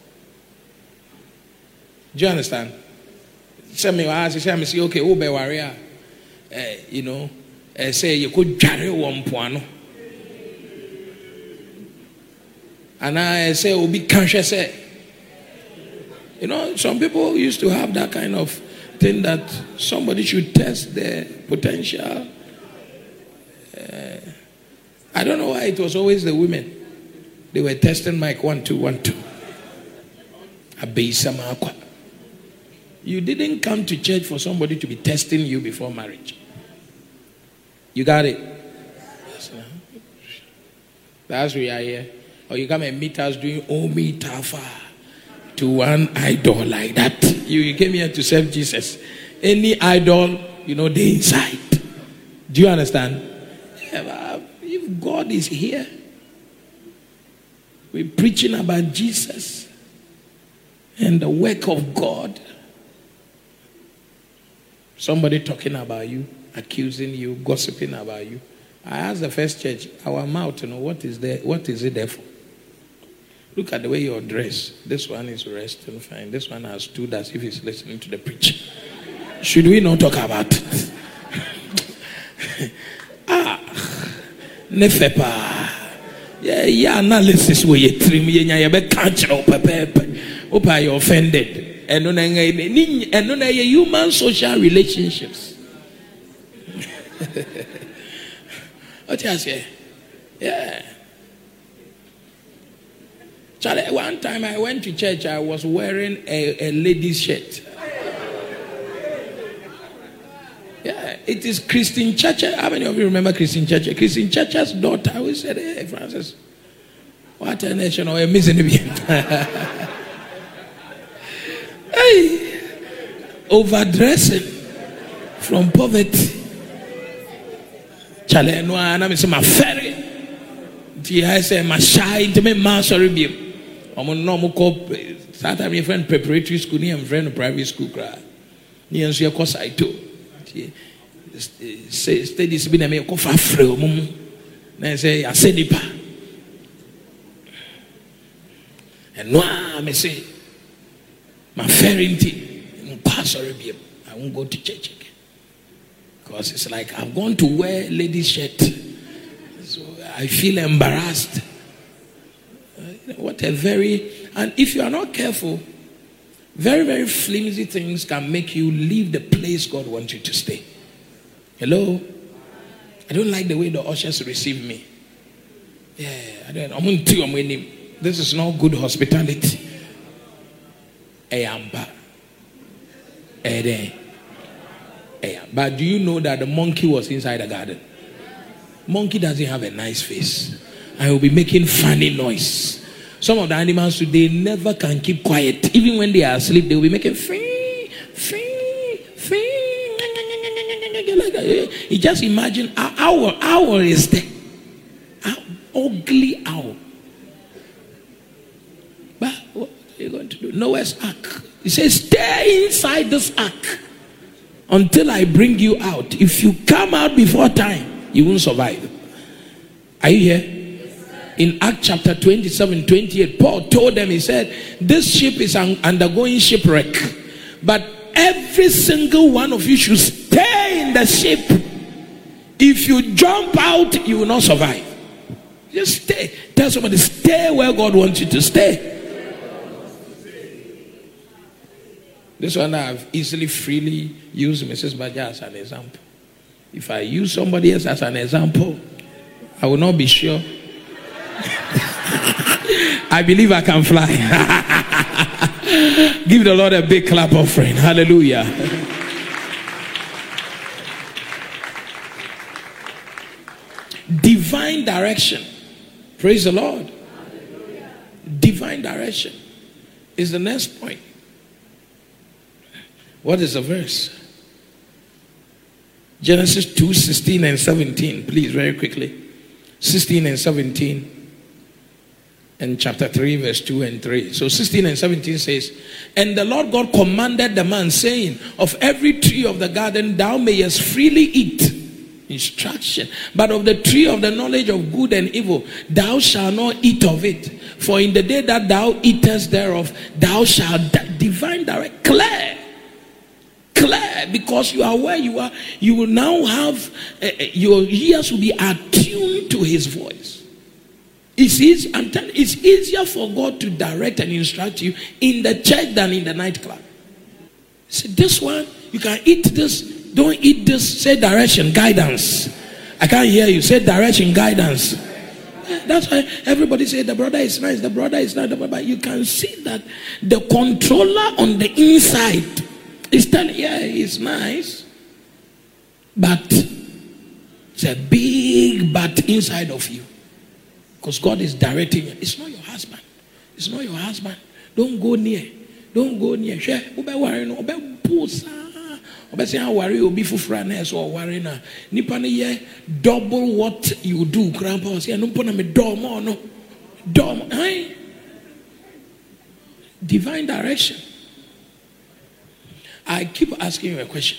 Do you understand? Some me ask, say, say, okay, who be warrior? You know, uh, say you could carry one puano. And I say, oh, be conscious. You know, some people used to have that kind of thing that somebody should test their potential. Uh, I don't know why it was always the women. They were testing Mike one, two, one, two. You didn't come to church for somebody to be testing you before marriage. You got it? That's why we are here. Or you come and meet us doing Omi Tafa to one idol like that. You, you came here to serve Jesus. Any idol, you know, they inside. Do you understand? Yeah, if God is here, we're preaching about Jesus and the work of God. Somebody talking about you, accusing you, gossiping about you. I asked the first church, our mouth, you know, what is there? What is it there for? Look at the way you're dressed. This one is resting fine. This one has stood as if he's listening to the preacher. Should we not talk about it? ah, nefepa. Yeah, yeah. Analysis where you trim, you be catch up, pepe. Hope I offended. And on a human social relationships. What you say? Yeah. Charlie, one time I went to church, I was wearing a, a lady's shirt. Yeah, it is Christine Churchill. How many of you remember Christine Churchill? Christine Churchill's daughter. I always said, hey, Francis, what a nation, or a missing Hey, overdressing from poverty. Charlie, no, I'm saying my ferry. I say my shy to me, master review. I'm on normal cop. Start having a friend preparatory school, near friend private school. Near your course, I too. Say, stay this been a me go for free. Then say, I said it. And no, I say, my ferry team, pastor review. I won't go to church again. Because it's like I'm going to wear ladies' shirt. So I feel embarrassed. What a very, and if you are not careful, very, very flimsy things can make you leave the place God wants you to stay. Hello? I don't like the way the ushers receive me. Yeah, I don't, I'm going to him. This is not good hospitality. Eyamba. Ede. But do you know that the monkey was inside the garden? Monkey doesn't have a nice face. I will be making funny noise. Some of the animals today never can keep quiet. Even when they are asleep, they will be making free, free, free. You just imagine our owl, owl is there. Our ugly owl. But what are you going to do? Noah's Ark. He says, stay inside this ark until I bring you out. If you come out before time, you won't survive. Are you here? In Acts chapter twenty-seven, twenty-eight, Paul told them, he said, this ship is un- undergoing shipwreck. But every single one of you should stay in the ship. If you jump out, you will not survive. Just stay. Tell somebody, stay where God wants you to stay. This one I've easily, freely used Missus Baja as an example. If I use somebody else as an example, I will not be sure. I believe I can fly. Give the Lord a big clap offering. Hallelujah. Divine direction. Praise the Lord. Hallelujah. Divine direction is the next point. What is the verse? Genesis two, sixteen and seventeen. Please, very quickly. sixteen and seventeen. And chapter three, verse two and three. So sixteen and seventeen says, and the Lord God commanded the man, saying, of every tree of the garden thou mayest freely eat. Instruction. But of the tree of the knowledge of good and evil, thou shalt not eat of it. For in the day that thou eatest thereof, thou shalt die. Divine direct. Clear. Clear. Because you are where you are, you will now have, uh, your ears will be attuned to his voice. It's easy, I'm telling you, it's easier for God to direct and instruct you in the church than in the nightclub. See, this one, you can eat this, don't eat this, say direction, guidance. I can't hear you, say direction, guidance. That's why everybody say the brother is nice, the brother is not, but you can see that the controller on the inside is telling, yeah, he's nice, but it's a big but inside of you. Because God is directing you. It's not your husband. It's not your husband. Don't go near. Don't go near. Share. Obe worry no. Obe pusa. Obe say how worry obi fufra na so worry na. Nipa ne ye double what you do. Grandpa say no pona me do more no. Do more. Hey. Divine direction. I keep asking you a question.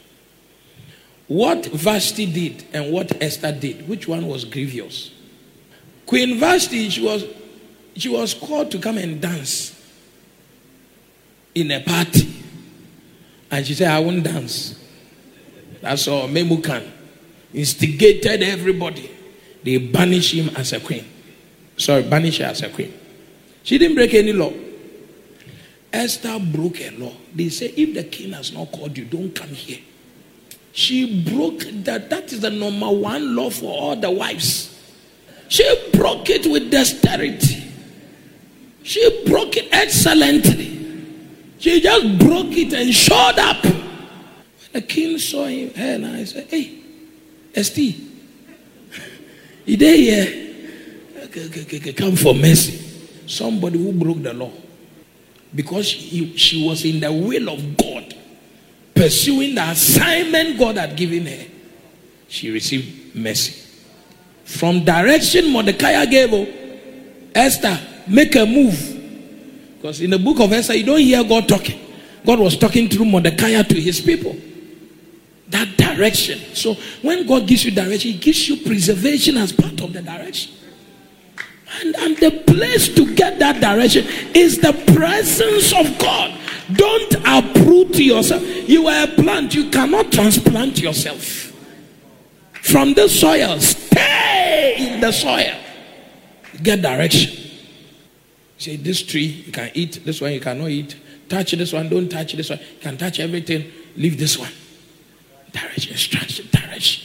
What Vashti did and what Esther did, which one was grievous? Queen Vashti, she was, she was called to come and dance in a party. And she said, I won't dance. That's all. Memucan instigated everybody. They banished him as a queen. Sorry, banished her as a queen. She didn't break any law. Esther broke a law. They say, if the king has not called you, don't come here. She broke that. That is the number one law for all the wives. She broke it with dexterity. She broke it excellently. She just broke it and showed up. When the king saw him, her and I said, hey, Esther, you there here? Come for mercy. Somebody who broke the law. Because she, she was in the will of God, pursuing the assignment God had given her. She received mercy. From direction Mordecai gave her, Esther, make a move. Because in the book of Esther, you don't hear God talking. God was talking through Mordecai to his people. That direction. So when God gives you direction, he gives you preservation as part of the direction. And, and the place to get that direction is the presence of God. Don't uproot yourself. You are a plant. You cannot transplant yourself. From the soil, stay in the soil. Get direction. Say, this tree you can eat, this one you cannot eat. Touch this one, don't touch this one. You can touch everything, leave this one. Direction, instruction, direction.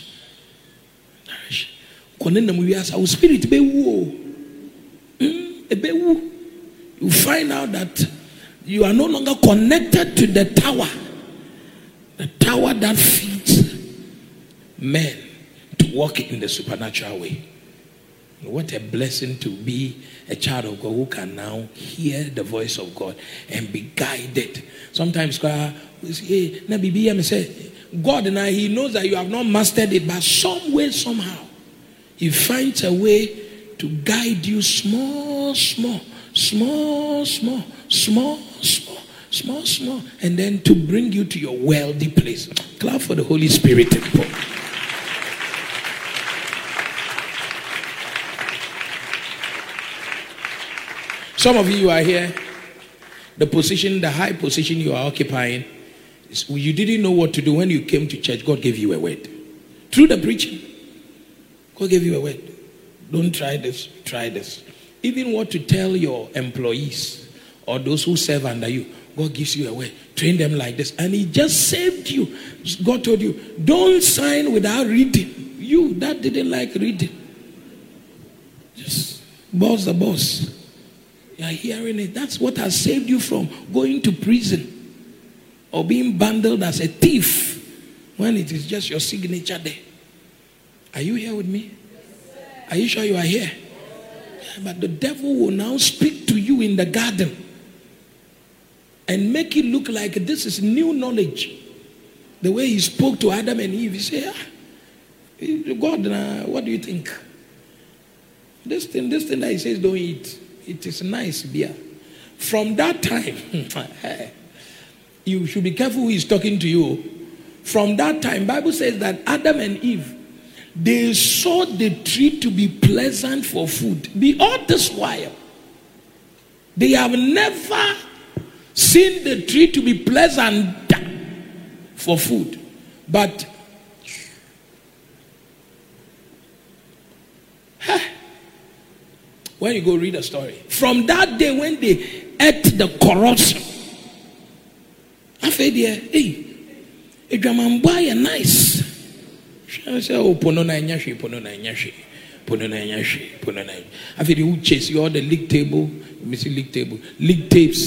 Direction. Our spirit be woo. You find out that you are no longer connected to the tower. The tower that feeds men to walk in the supernatural way. What a blessing to be a child of God who can now hear the voice of God and be guided. Sometimes God now, he knows that you have not mastered it, but some way, somehow, he finds a way to guide you small, small, small, small, small, small, small, small, and then to bring you to your wealthy place. Clap for the Holy Spirit. Some of you are here, the position, the high position you are occupying, is you didn't know what to do when you came to church. God gave you a word. Through the preaching, God gave you a word. Don't try this, try this. Even what to tell your employees or those who serve under you, God gives you a way. Train them like this. And he just saved you. God told you, don't sign without reading. You that didn't like reading. Just boss the boss. You are hearing it. That's what has saved you from going to prison or being bundled as a thief when it is just your signature there. Are you here with me? Are you sure you are here? Yeah, but the devil will now speak to you in the garden and make it look like this is new knowledge. The way he spoke to Adam and Eve, he said, ah, God, uh, what do you think? This thing, this thing that he says don't eat, it is nice beer. From that time, you should be careful who is talking to you. From that time, Bible says that Adam and Eve, they saw the tree to be pleasant for food. Be all this while, they have never seen the tree to be pleasant for food. But huh, when you go read the story, from that day when they ate the corruption, I said, hey, a German boy are nice. I say, oh, pono na nyashi, pono na nyashi, pono na nyashi, pono na. I feel you chase you all the league table, missing league table, league tapes.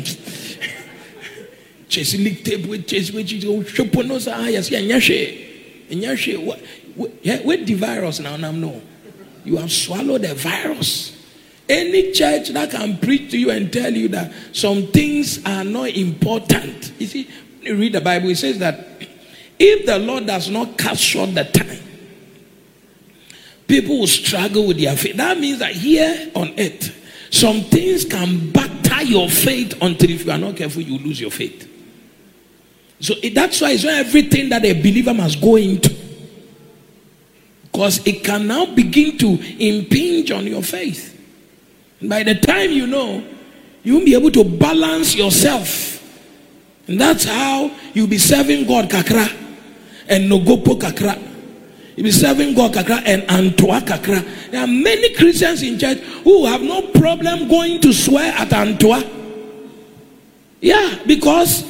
Chase league table, chase which is oh, pono sa yes, nyashi, nyashi. What? Where the virus now? Now no, you have swallowed the virus. Any church that can preach to you and tell you that some things are not important. You see, when you read the Bible, it says that if the Lord does not cut short the time, people will struggle with their faith. That means that here on earth, some things can batter your faith until if you are not careful, you lose your faith. So that's why it's not everything that a believer must go into. Because it can now begin to impinge on your faith. By the time you know, you won't be able to balance yourself. And that's how you'll be serving God kakra and nogopo kakra. You'll be serving God kakra and antoa kakra. There are many Christians in church who have no problem going to swear at antoa. Yeah, because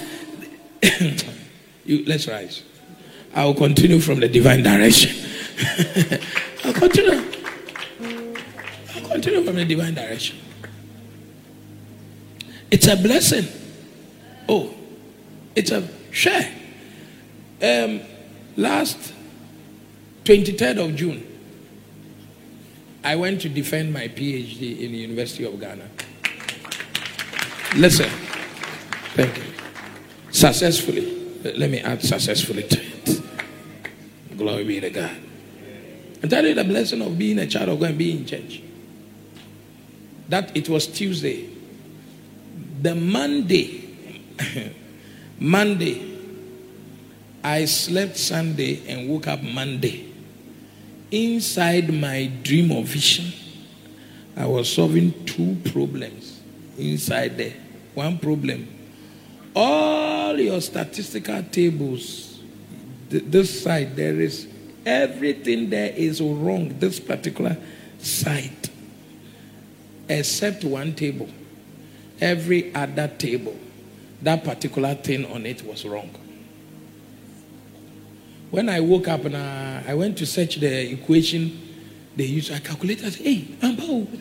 you, let's rise. I will continue from the divine direction. I'll continue. I'll continue from the divine direction. It's a blessing. Oh, it's a share. Um, last twenty-third of June, I went to defend my PhD in the University of Ghana. Listen, thank you. Successfully. Let me add successfully to it. Glory be to God. And that is the blessing of being a child of God and being in church. That it was Tuesday. The Monday, Monday, I slept Sunday and woke up Monday. Inside my dream or vision, I was solving two problems inside there. One problem. All your statistical tables, th- this side, there is everything there is wrong, this particular side, except one table. Every other table, that particular thing on it was wrong. When I woke up and I, I went to search the equation they used, I calculated, I said, hey, I'm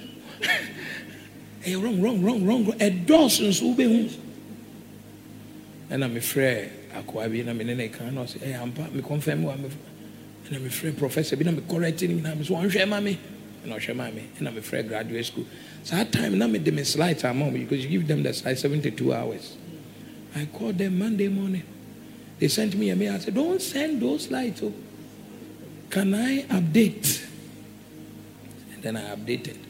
hey, wrong, wrong, wrong, wrong, a dozen so be. And I'm afraid, Akwabi, and I'm in a can, I say, hey, I'm me confirm, and I'm afraid, Professor, I'm correcting, and I'm so unshare and I'll share mommy, and I'm afraid graduate school. So that time, I made them a slide, because you give them the slide seventy-two hours. I called them Monday morning. They sent me a mail. I said, don't send those slides. Oh. Can I update? And then I updated.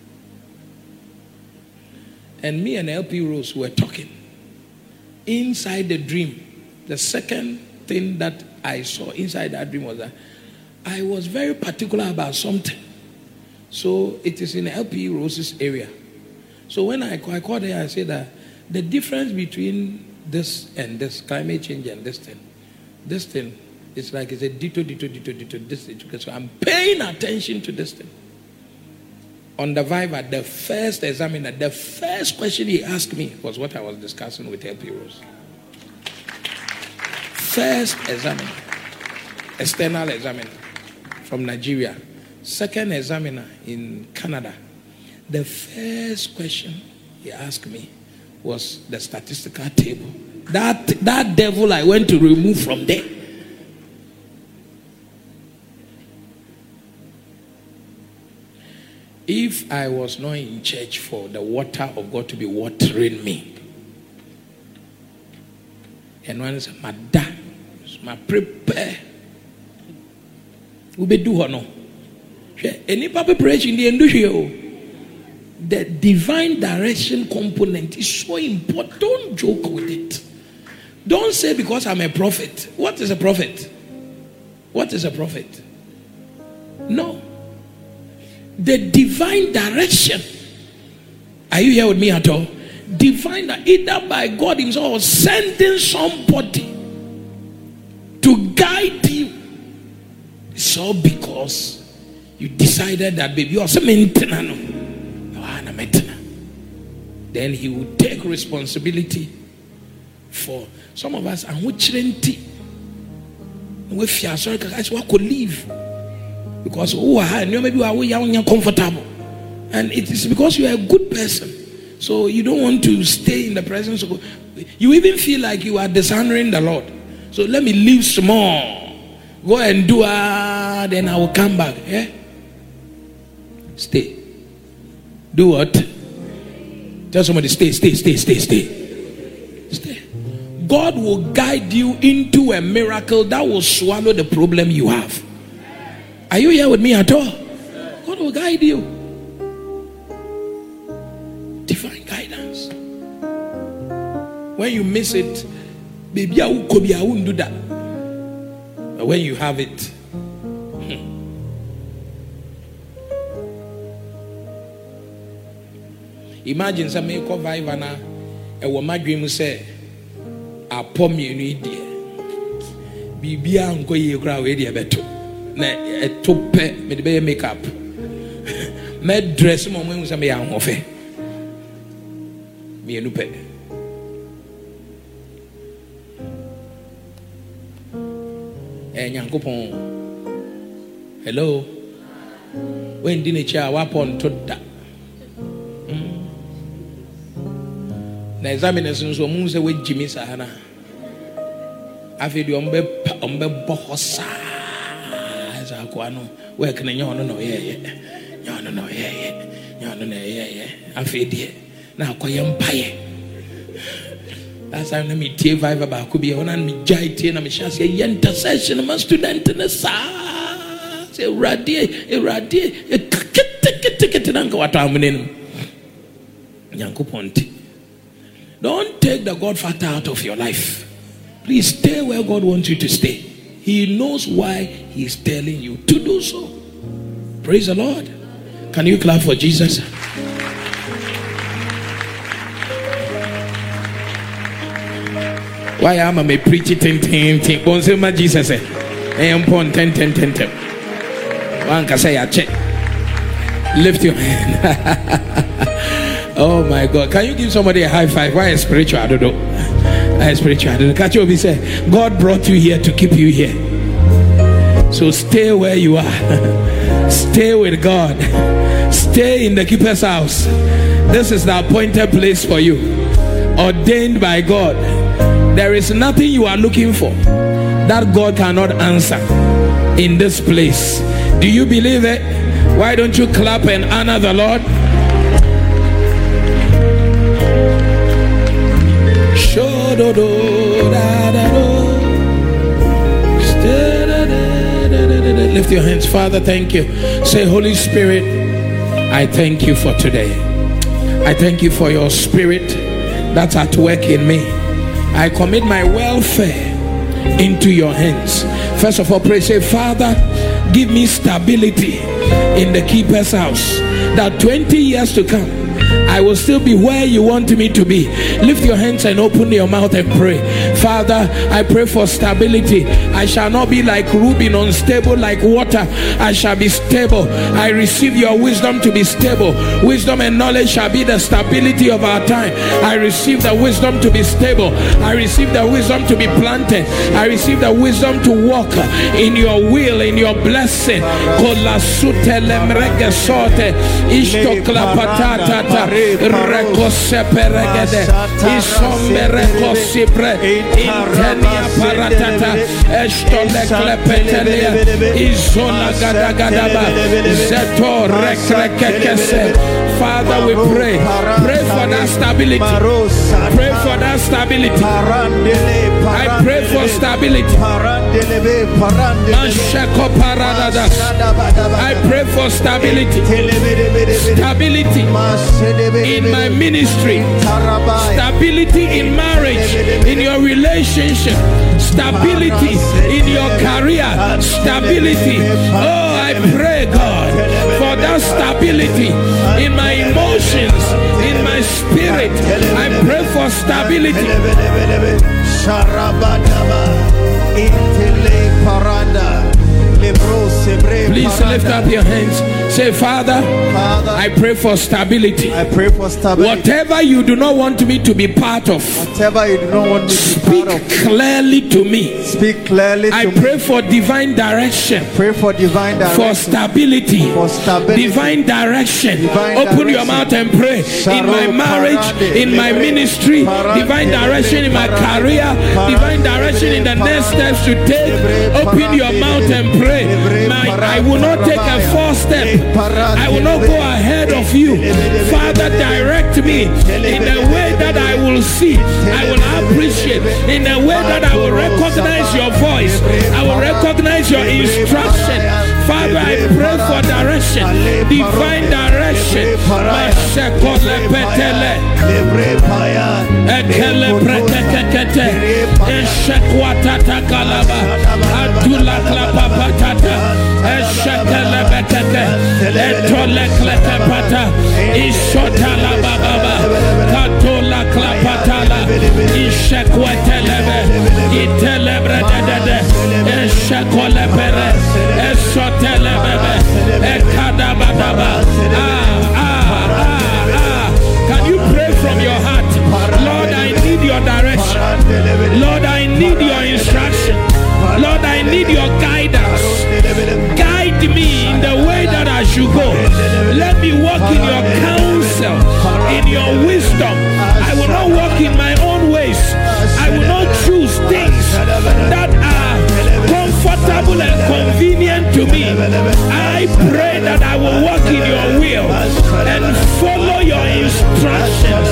And me and L P Rose were talking. Inside the dream, the second thing that I saw inside that dream was that I was very particular about something. So it is in L P Rose's area. So when I, I called her, I said that the difference between this and this, climate change and this thing, this thing is like it's a ditto, ditto, ditto, ditto, this thing. So I'm paying attention to this thing. On the Viva, the first examiner, the first question he asked me was what I was discussing with L P Rose. First examiner, external examiner from Nigeria. Second examiner in Canada. The first question he asked me was the statistical table. That, that devil I went to remove from there. If I was not in church for the water of God to be watering me, and one is my dad, my prepare, we be do or no? Any preparation the end the divine direction component is so important. Don't joke with it. Don't say because I'm a prophet. What is a prophet? What is a prophet? No. The divine direction. Are you here with me at all? Divine, either by God himself or sending somebody to guide you. It's all because you decided that baby you're maintenance. Then he will take responsibility for some of us. And which renti we fear sorry guys we could leave because oh maybe you are comfortable, and it is because you are a good person, so you don't want to stay in the presence of God. You even feel like you are dishonoring the Lord. So let me leave small, go and do ah, then I will come back. Yeah, stay. Do what? Tell somebody, stay, stay, stay, stay, stay. Stay. God will guide you into a miracle that will swallow the problem you have. Are you here with me at all? God will guide you. Divine guidance. When you miss it, maybe I won't do that. But when you have it, imagine some make a vibe na e wo madwem say apom you need there bibia anko ye kra we dey beto na e tope me dey make up me dress mo mo say me ya hofe me enu pe nyankopon. Hello. When didn't you wapon to that? Na examination so mun say we Jimmy Sahana. Afi di ombe ombe bohosa. Za ko ano we kan nya ono no ye ye. Nya ono no ye ye. Nya ono no ye ye. Afi di na akoye mpaye. That's how me tie vibe ba ko bi ona me jai tie na me sha say intercession ma student na sa. Say radie e radie e kete na ko wata amunen. Nyankopon ti. Don't take the God factor out of your life. Please stay where God wants you to stay. He knows why He's telling you to do so. Praise the Lord. Can you clap for Jesus? Why am I preaching ten ten ten? Don't say my Jesus. I am pon ten ten ten ten. One can say I check. Lift your hand. Oh my God. Can you give somebody a high five? Why is spiritual? I don't know. I am spiritual. I don't know. Catch you up. Say, God brought you here to keep you here. So stay where you are. Stay with God. Stay in the keeper's house. This is the appointed place for you. Ordained by God. There is nothing you are looking for that God cannot answer in this place. Do you believe it? Why don't you clap and honor the Lord? Lift your hands. Father, thank you. Say, Holy Spirit, I thank you for today. I thank you for your spirit that's at work in me. I commit my welfare into your hands. First of all, pray, say, Father, give me stability in the keeper's house, that twenty years to come I will still be where you want me to be. Lift your hands and open your mouth and pray. Father, I pray for stability. I shall not be like Reuben, unstable like water. I shall be stable. I receive your wisdom to be stable. Wisdom and knowledge shall be the stability of our time. I receive the wisdom to be stable. I receive the wisdom to be planted. I receive the wisdom to walk in your will, in your blessing. Rekoseperegede isomberekosipre intenia paratata estoleklepetelia izolagadagaba zeto rekrekekese. Father, we pray pray for that stability. Pray for that stability. I pray for stability. I pray for stability. Stability in my ministry, stability in marriage, in your relationship, stability in your career, stability. Oh, I pray, God, for that stability in my emotions, in my spirit. I pray for stability. Please lift up your hands. Say, Father, Father, I pray for stability. I pray for stability. Whatever you do not want me to be part of, whatever you do not want me to speak be part of, clearly to me. Speak clearly to I me. pray for divine direction. Pray for divine direction. For stability. For stability. Divine direction. Divine Open direction. your mouth and pray. In my marriage, in my ministry, divine direction in my career, divine direction in the next steps to take. Open your mouth and pray. My, I will not take a false step. I will not go ahead of you. Father, direct me in the way that I will see, I will appreciate, in the way that I will recognize your voice, I will recognize your instruction. Father, I pray for direction, divine direction. Can you pray from your heart? Lord, I need your direction. Lord, I need your instruction. Lord, I need your in your wisdom. I will not walk in my own ways. I will not choose things that are comfortable and convenient to me. I pray that I will walk in your will and follow your instructions.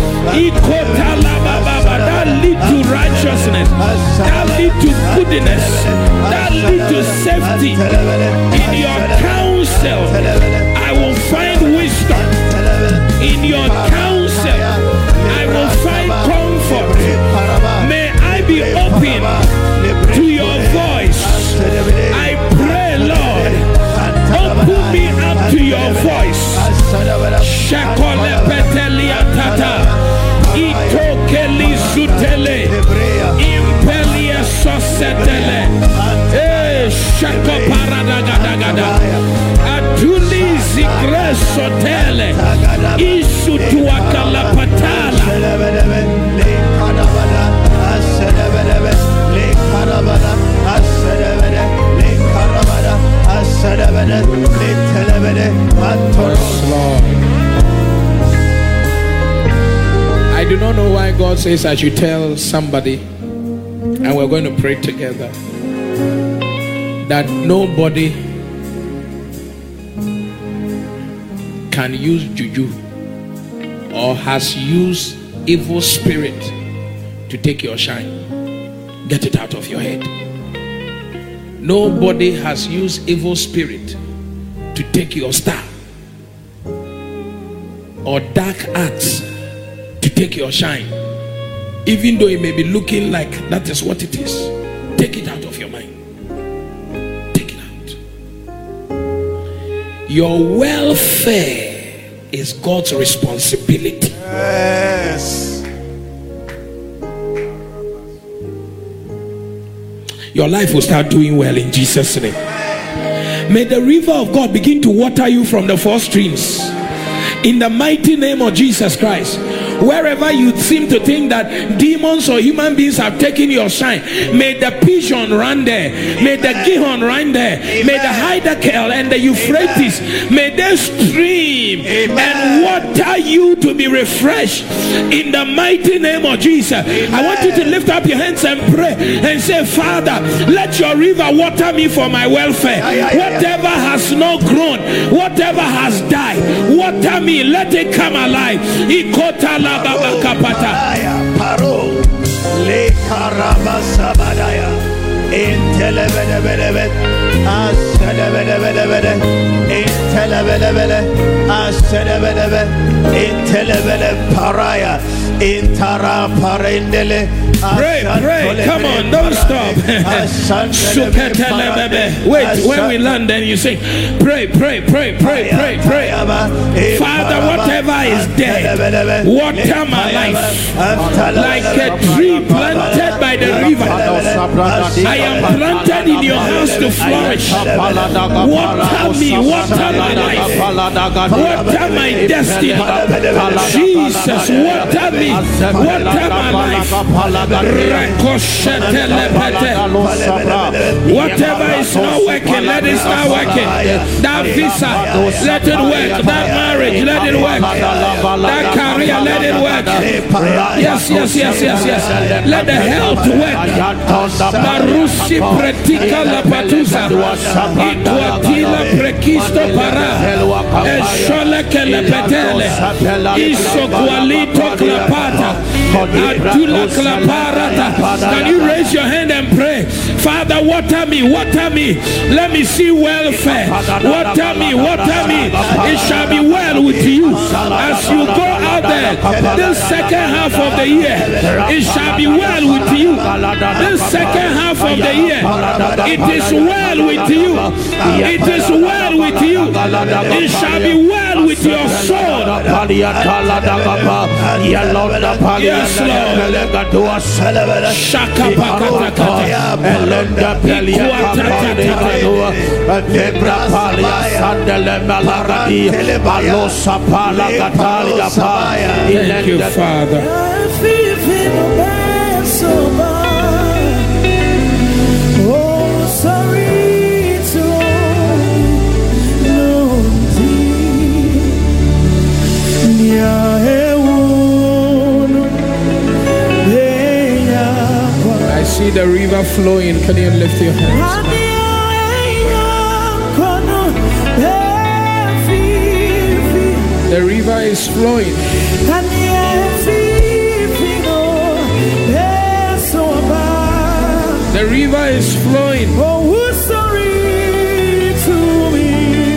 That lead to righteousness, that lead to goodness, that lead to safety. In your counsel I will find wisdom. In your counsel I will find comfort. May I be open to your voice. I pray, Lord, open me up to your voice. Shakole petelia tata, itokeli zutele, impelia sosetele, eh shako paradagada, atuli zigre sotele, isutuakala patala. I do not know why God says I should tell somebody, and we're going to pray together, that nobody can use juju or has used evil spirit to take your shine. Get it out of your head. Nobody has used evil spirit to take your star or dark arts to take your shine, even though it may be looking like that is what it is. Take it out of your mind. Take it out. Your welfare is God's responsibility. Yes. Your life will start doing well in Jesus' name. May the river of God begin to water you from the four streams. In the mighty name of Jesus Christ. Wherever you seem to think that demons or human beings have taken your shine, may the Pishon run there, may the Gihon run there, may the Hiddekel and the Euphrates, may they stream and water you to be refreshed in the mighty name of Jesus. I want you to lift up your hands and pray and say, Father, let your river water me for my welfare. Whatever has not grown, whatever has died, water me, let it come alive. Baba kapata paro le karama sabadaya intelebelebele aselebelebele intelebelebele aselebelebele intelebele paraya intara parendele. Pray, pray, come on, don't stop. Wait, when we land, then you sing. Pray, pray, pray, pray, pray, pray. Father, whatever is dead, water my life like a tree planted by the river. I am planted in your house to flourish. Water me, water my life, water my destiny. Jesus, water me, water my life. Whatever is not working, let it start working. That visa, let it work. That marriage, let it work. That career, let it work. Yes, yes, yes, yes, yes. Let the health work. Marusi pretika la patusa, ituatila prekisto para, eshola kelepetele, isokwalito klapata, adula klapata. Can you raise your hand and pray? Father, water me, water me. Let me see welfare. Water me, water me. It shall be well with you as you go out there. This second half of the year, it shall be well with you. This second half of the year, it is well with you. It is well with you. It shall be well with your soul. Yes, Lord. Shaka pakata elenda pelia kapateka vebra palia sandele malagadi balosa pala gatalia pa. Thank you, Father. Oh, sorry to know thee. the river flowing. Can you lift your hands? The river is flowing. The river is flowing. Oh, sorry to me.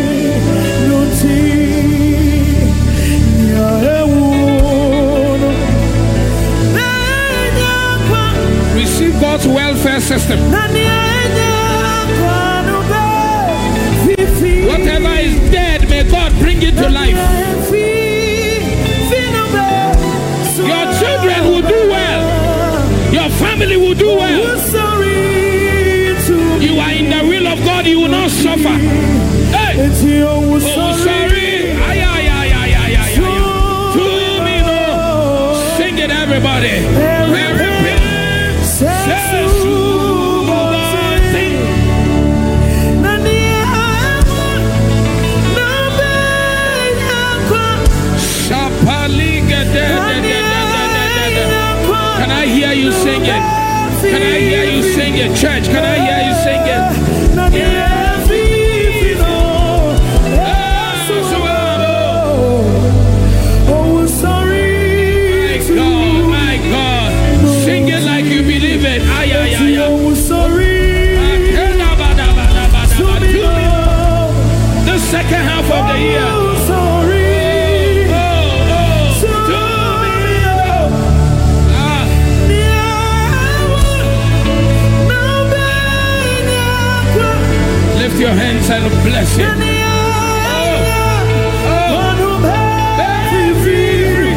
Receive God's welfare system. Whatever is dead, may God bring it to life. Your children will do well. Your family will do well. You are in the will of God, you will not suffer. Hey! Oh, sorry. Ay, ay, ay, ay, ay, ay, ay. To me, no. Sing it, everybody. Can I hear you sing it? Can I hear you sing it? Church, can I hear you sing it? Oh, sorry. My God, my God. Sing it like you believe it. Ay, ay, ay, ay. Oh, sorry. The second half of the year. Lift your hands and bless him. Oh, oh. Be free.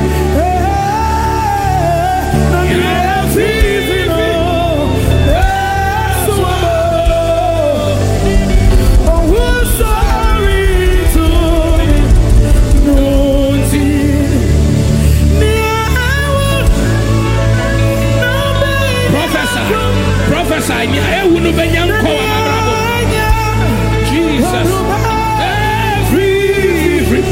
Prophesy. Prophesy. Jesus. Free, free.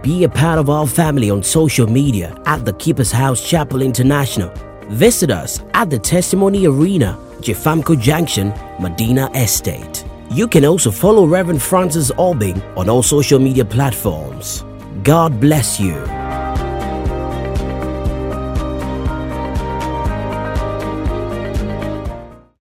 Be a part of our family on social media at The Keeper's House Chapel International. Visit us at the Testimony Arena, Jefamco Junction, Medina Estate. You can also follow Reverend Francis Albing on all social media platforms. God bless you.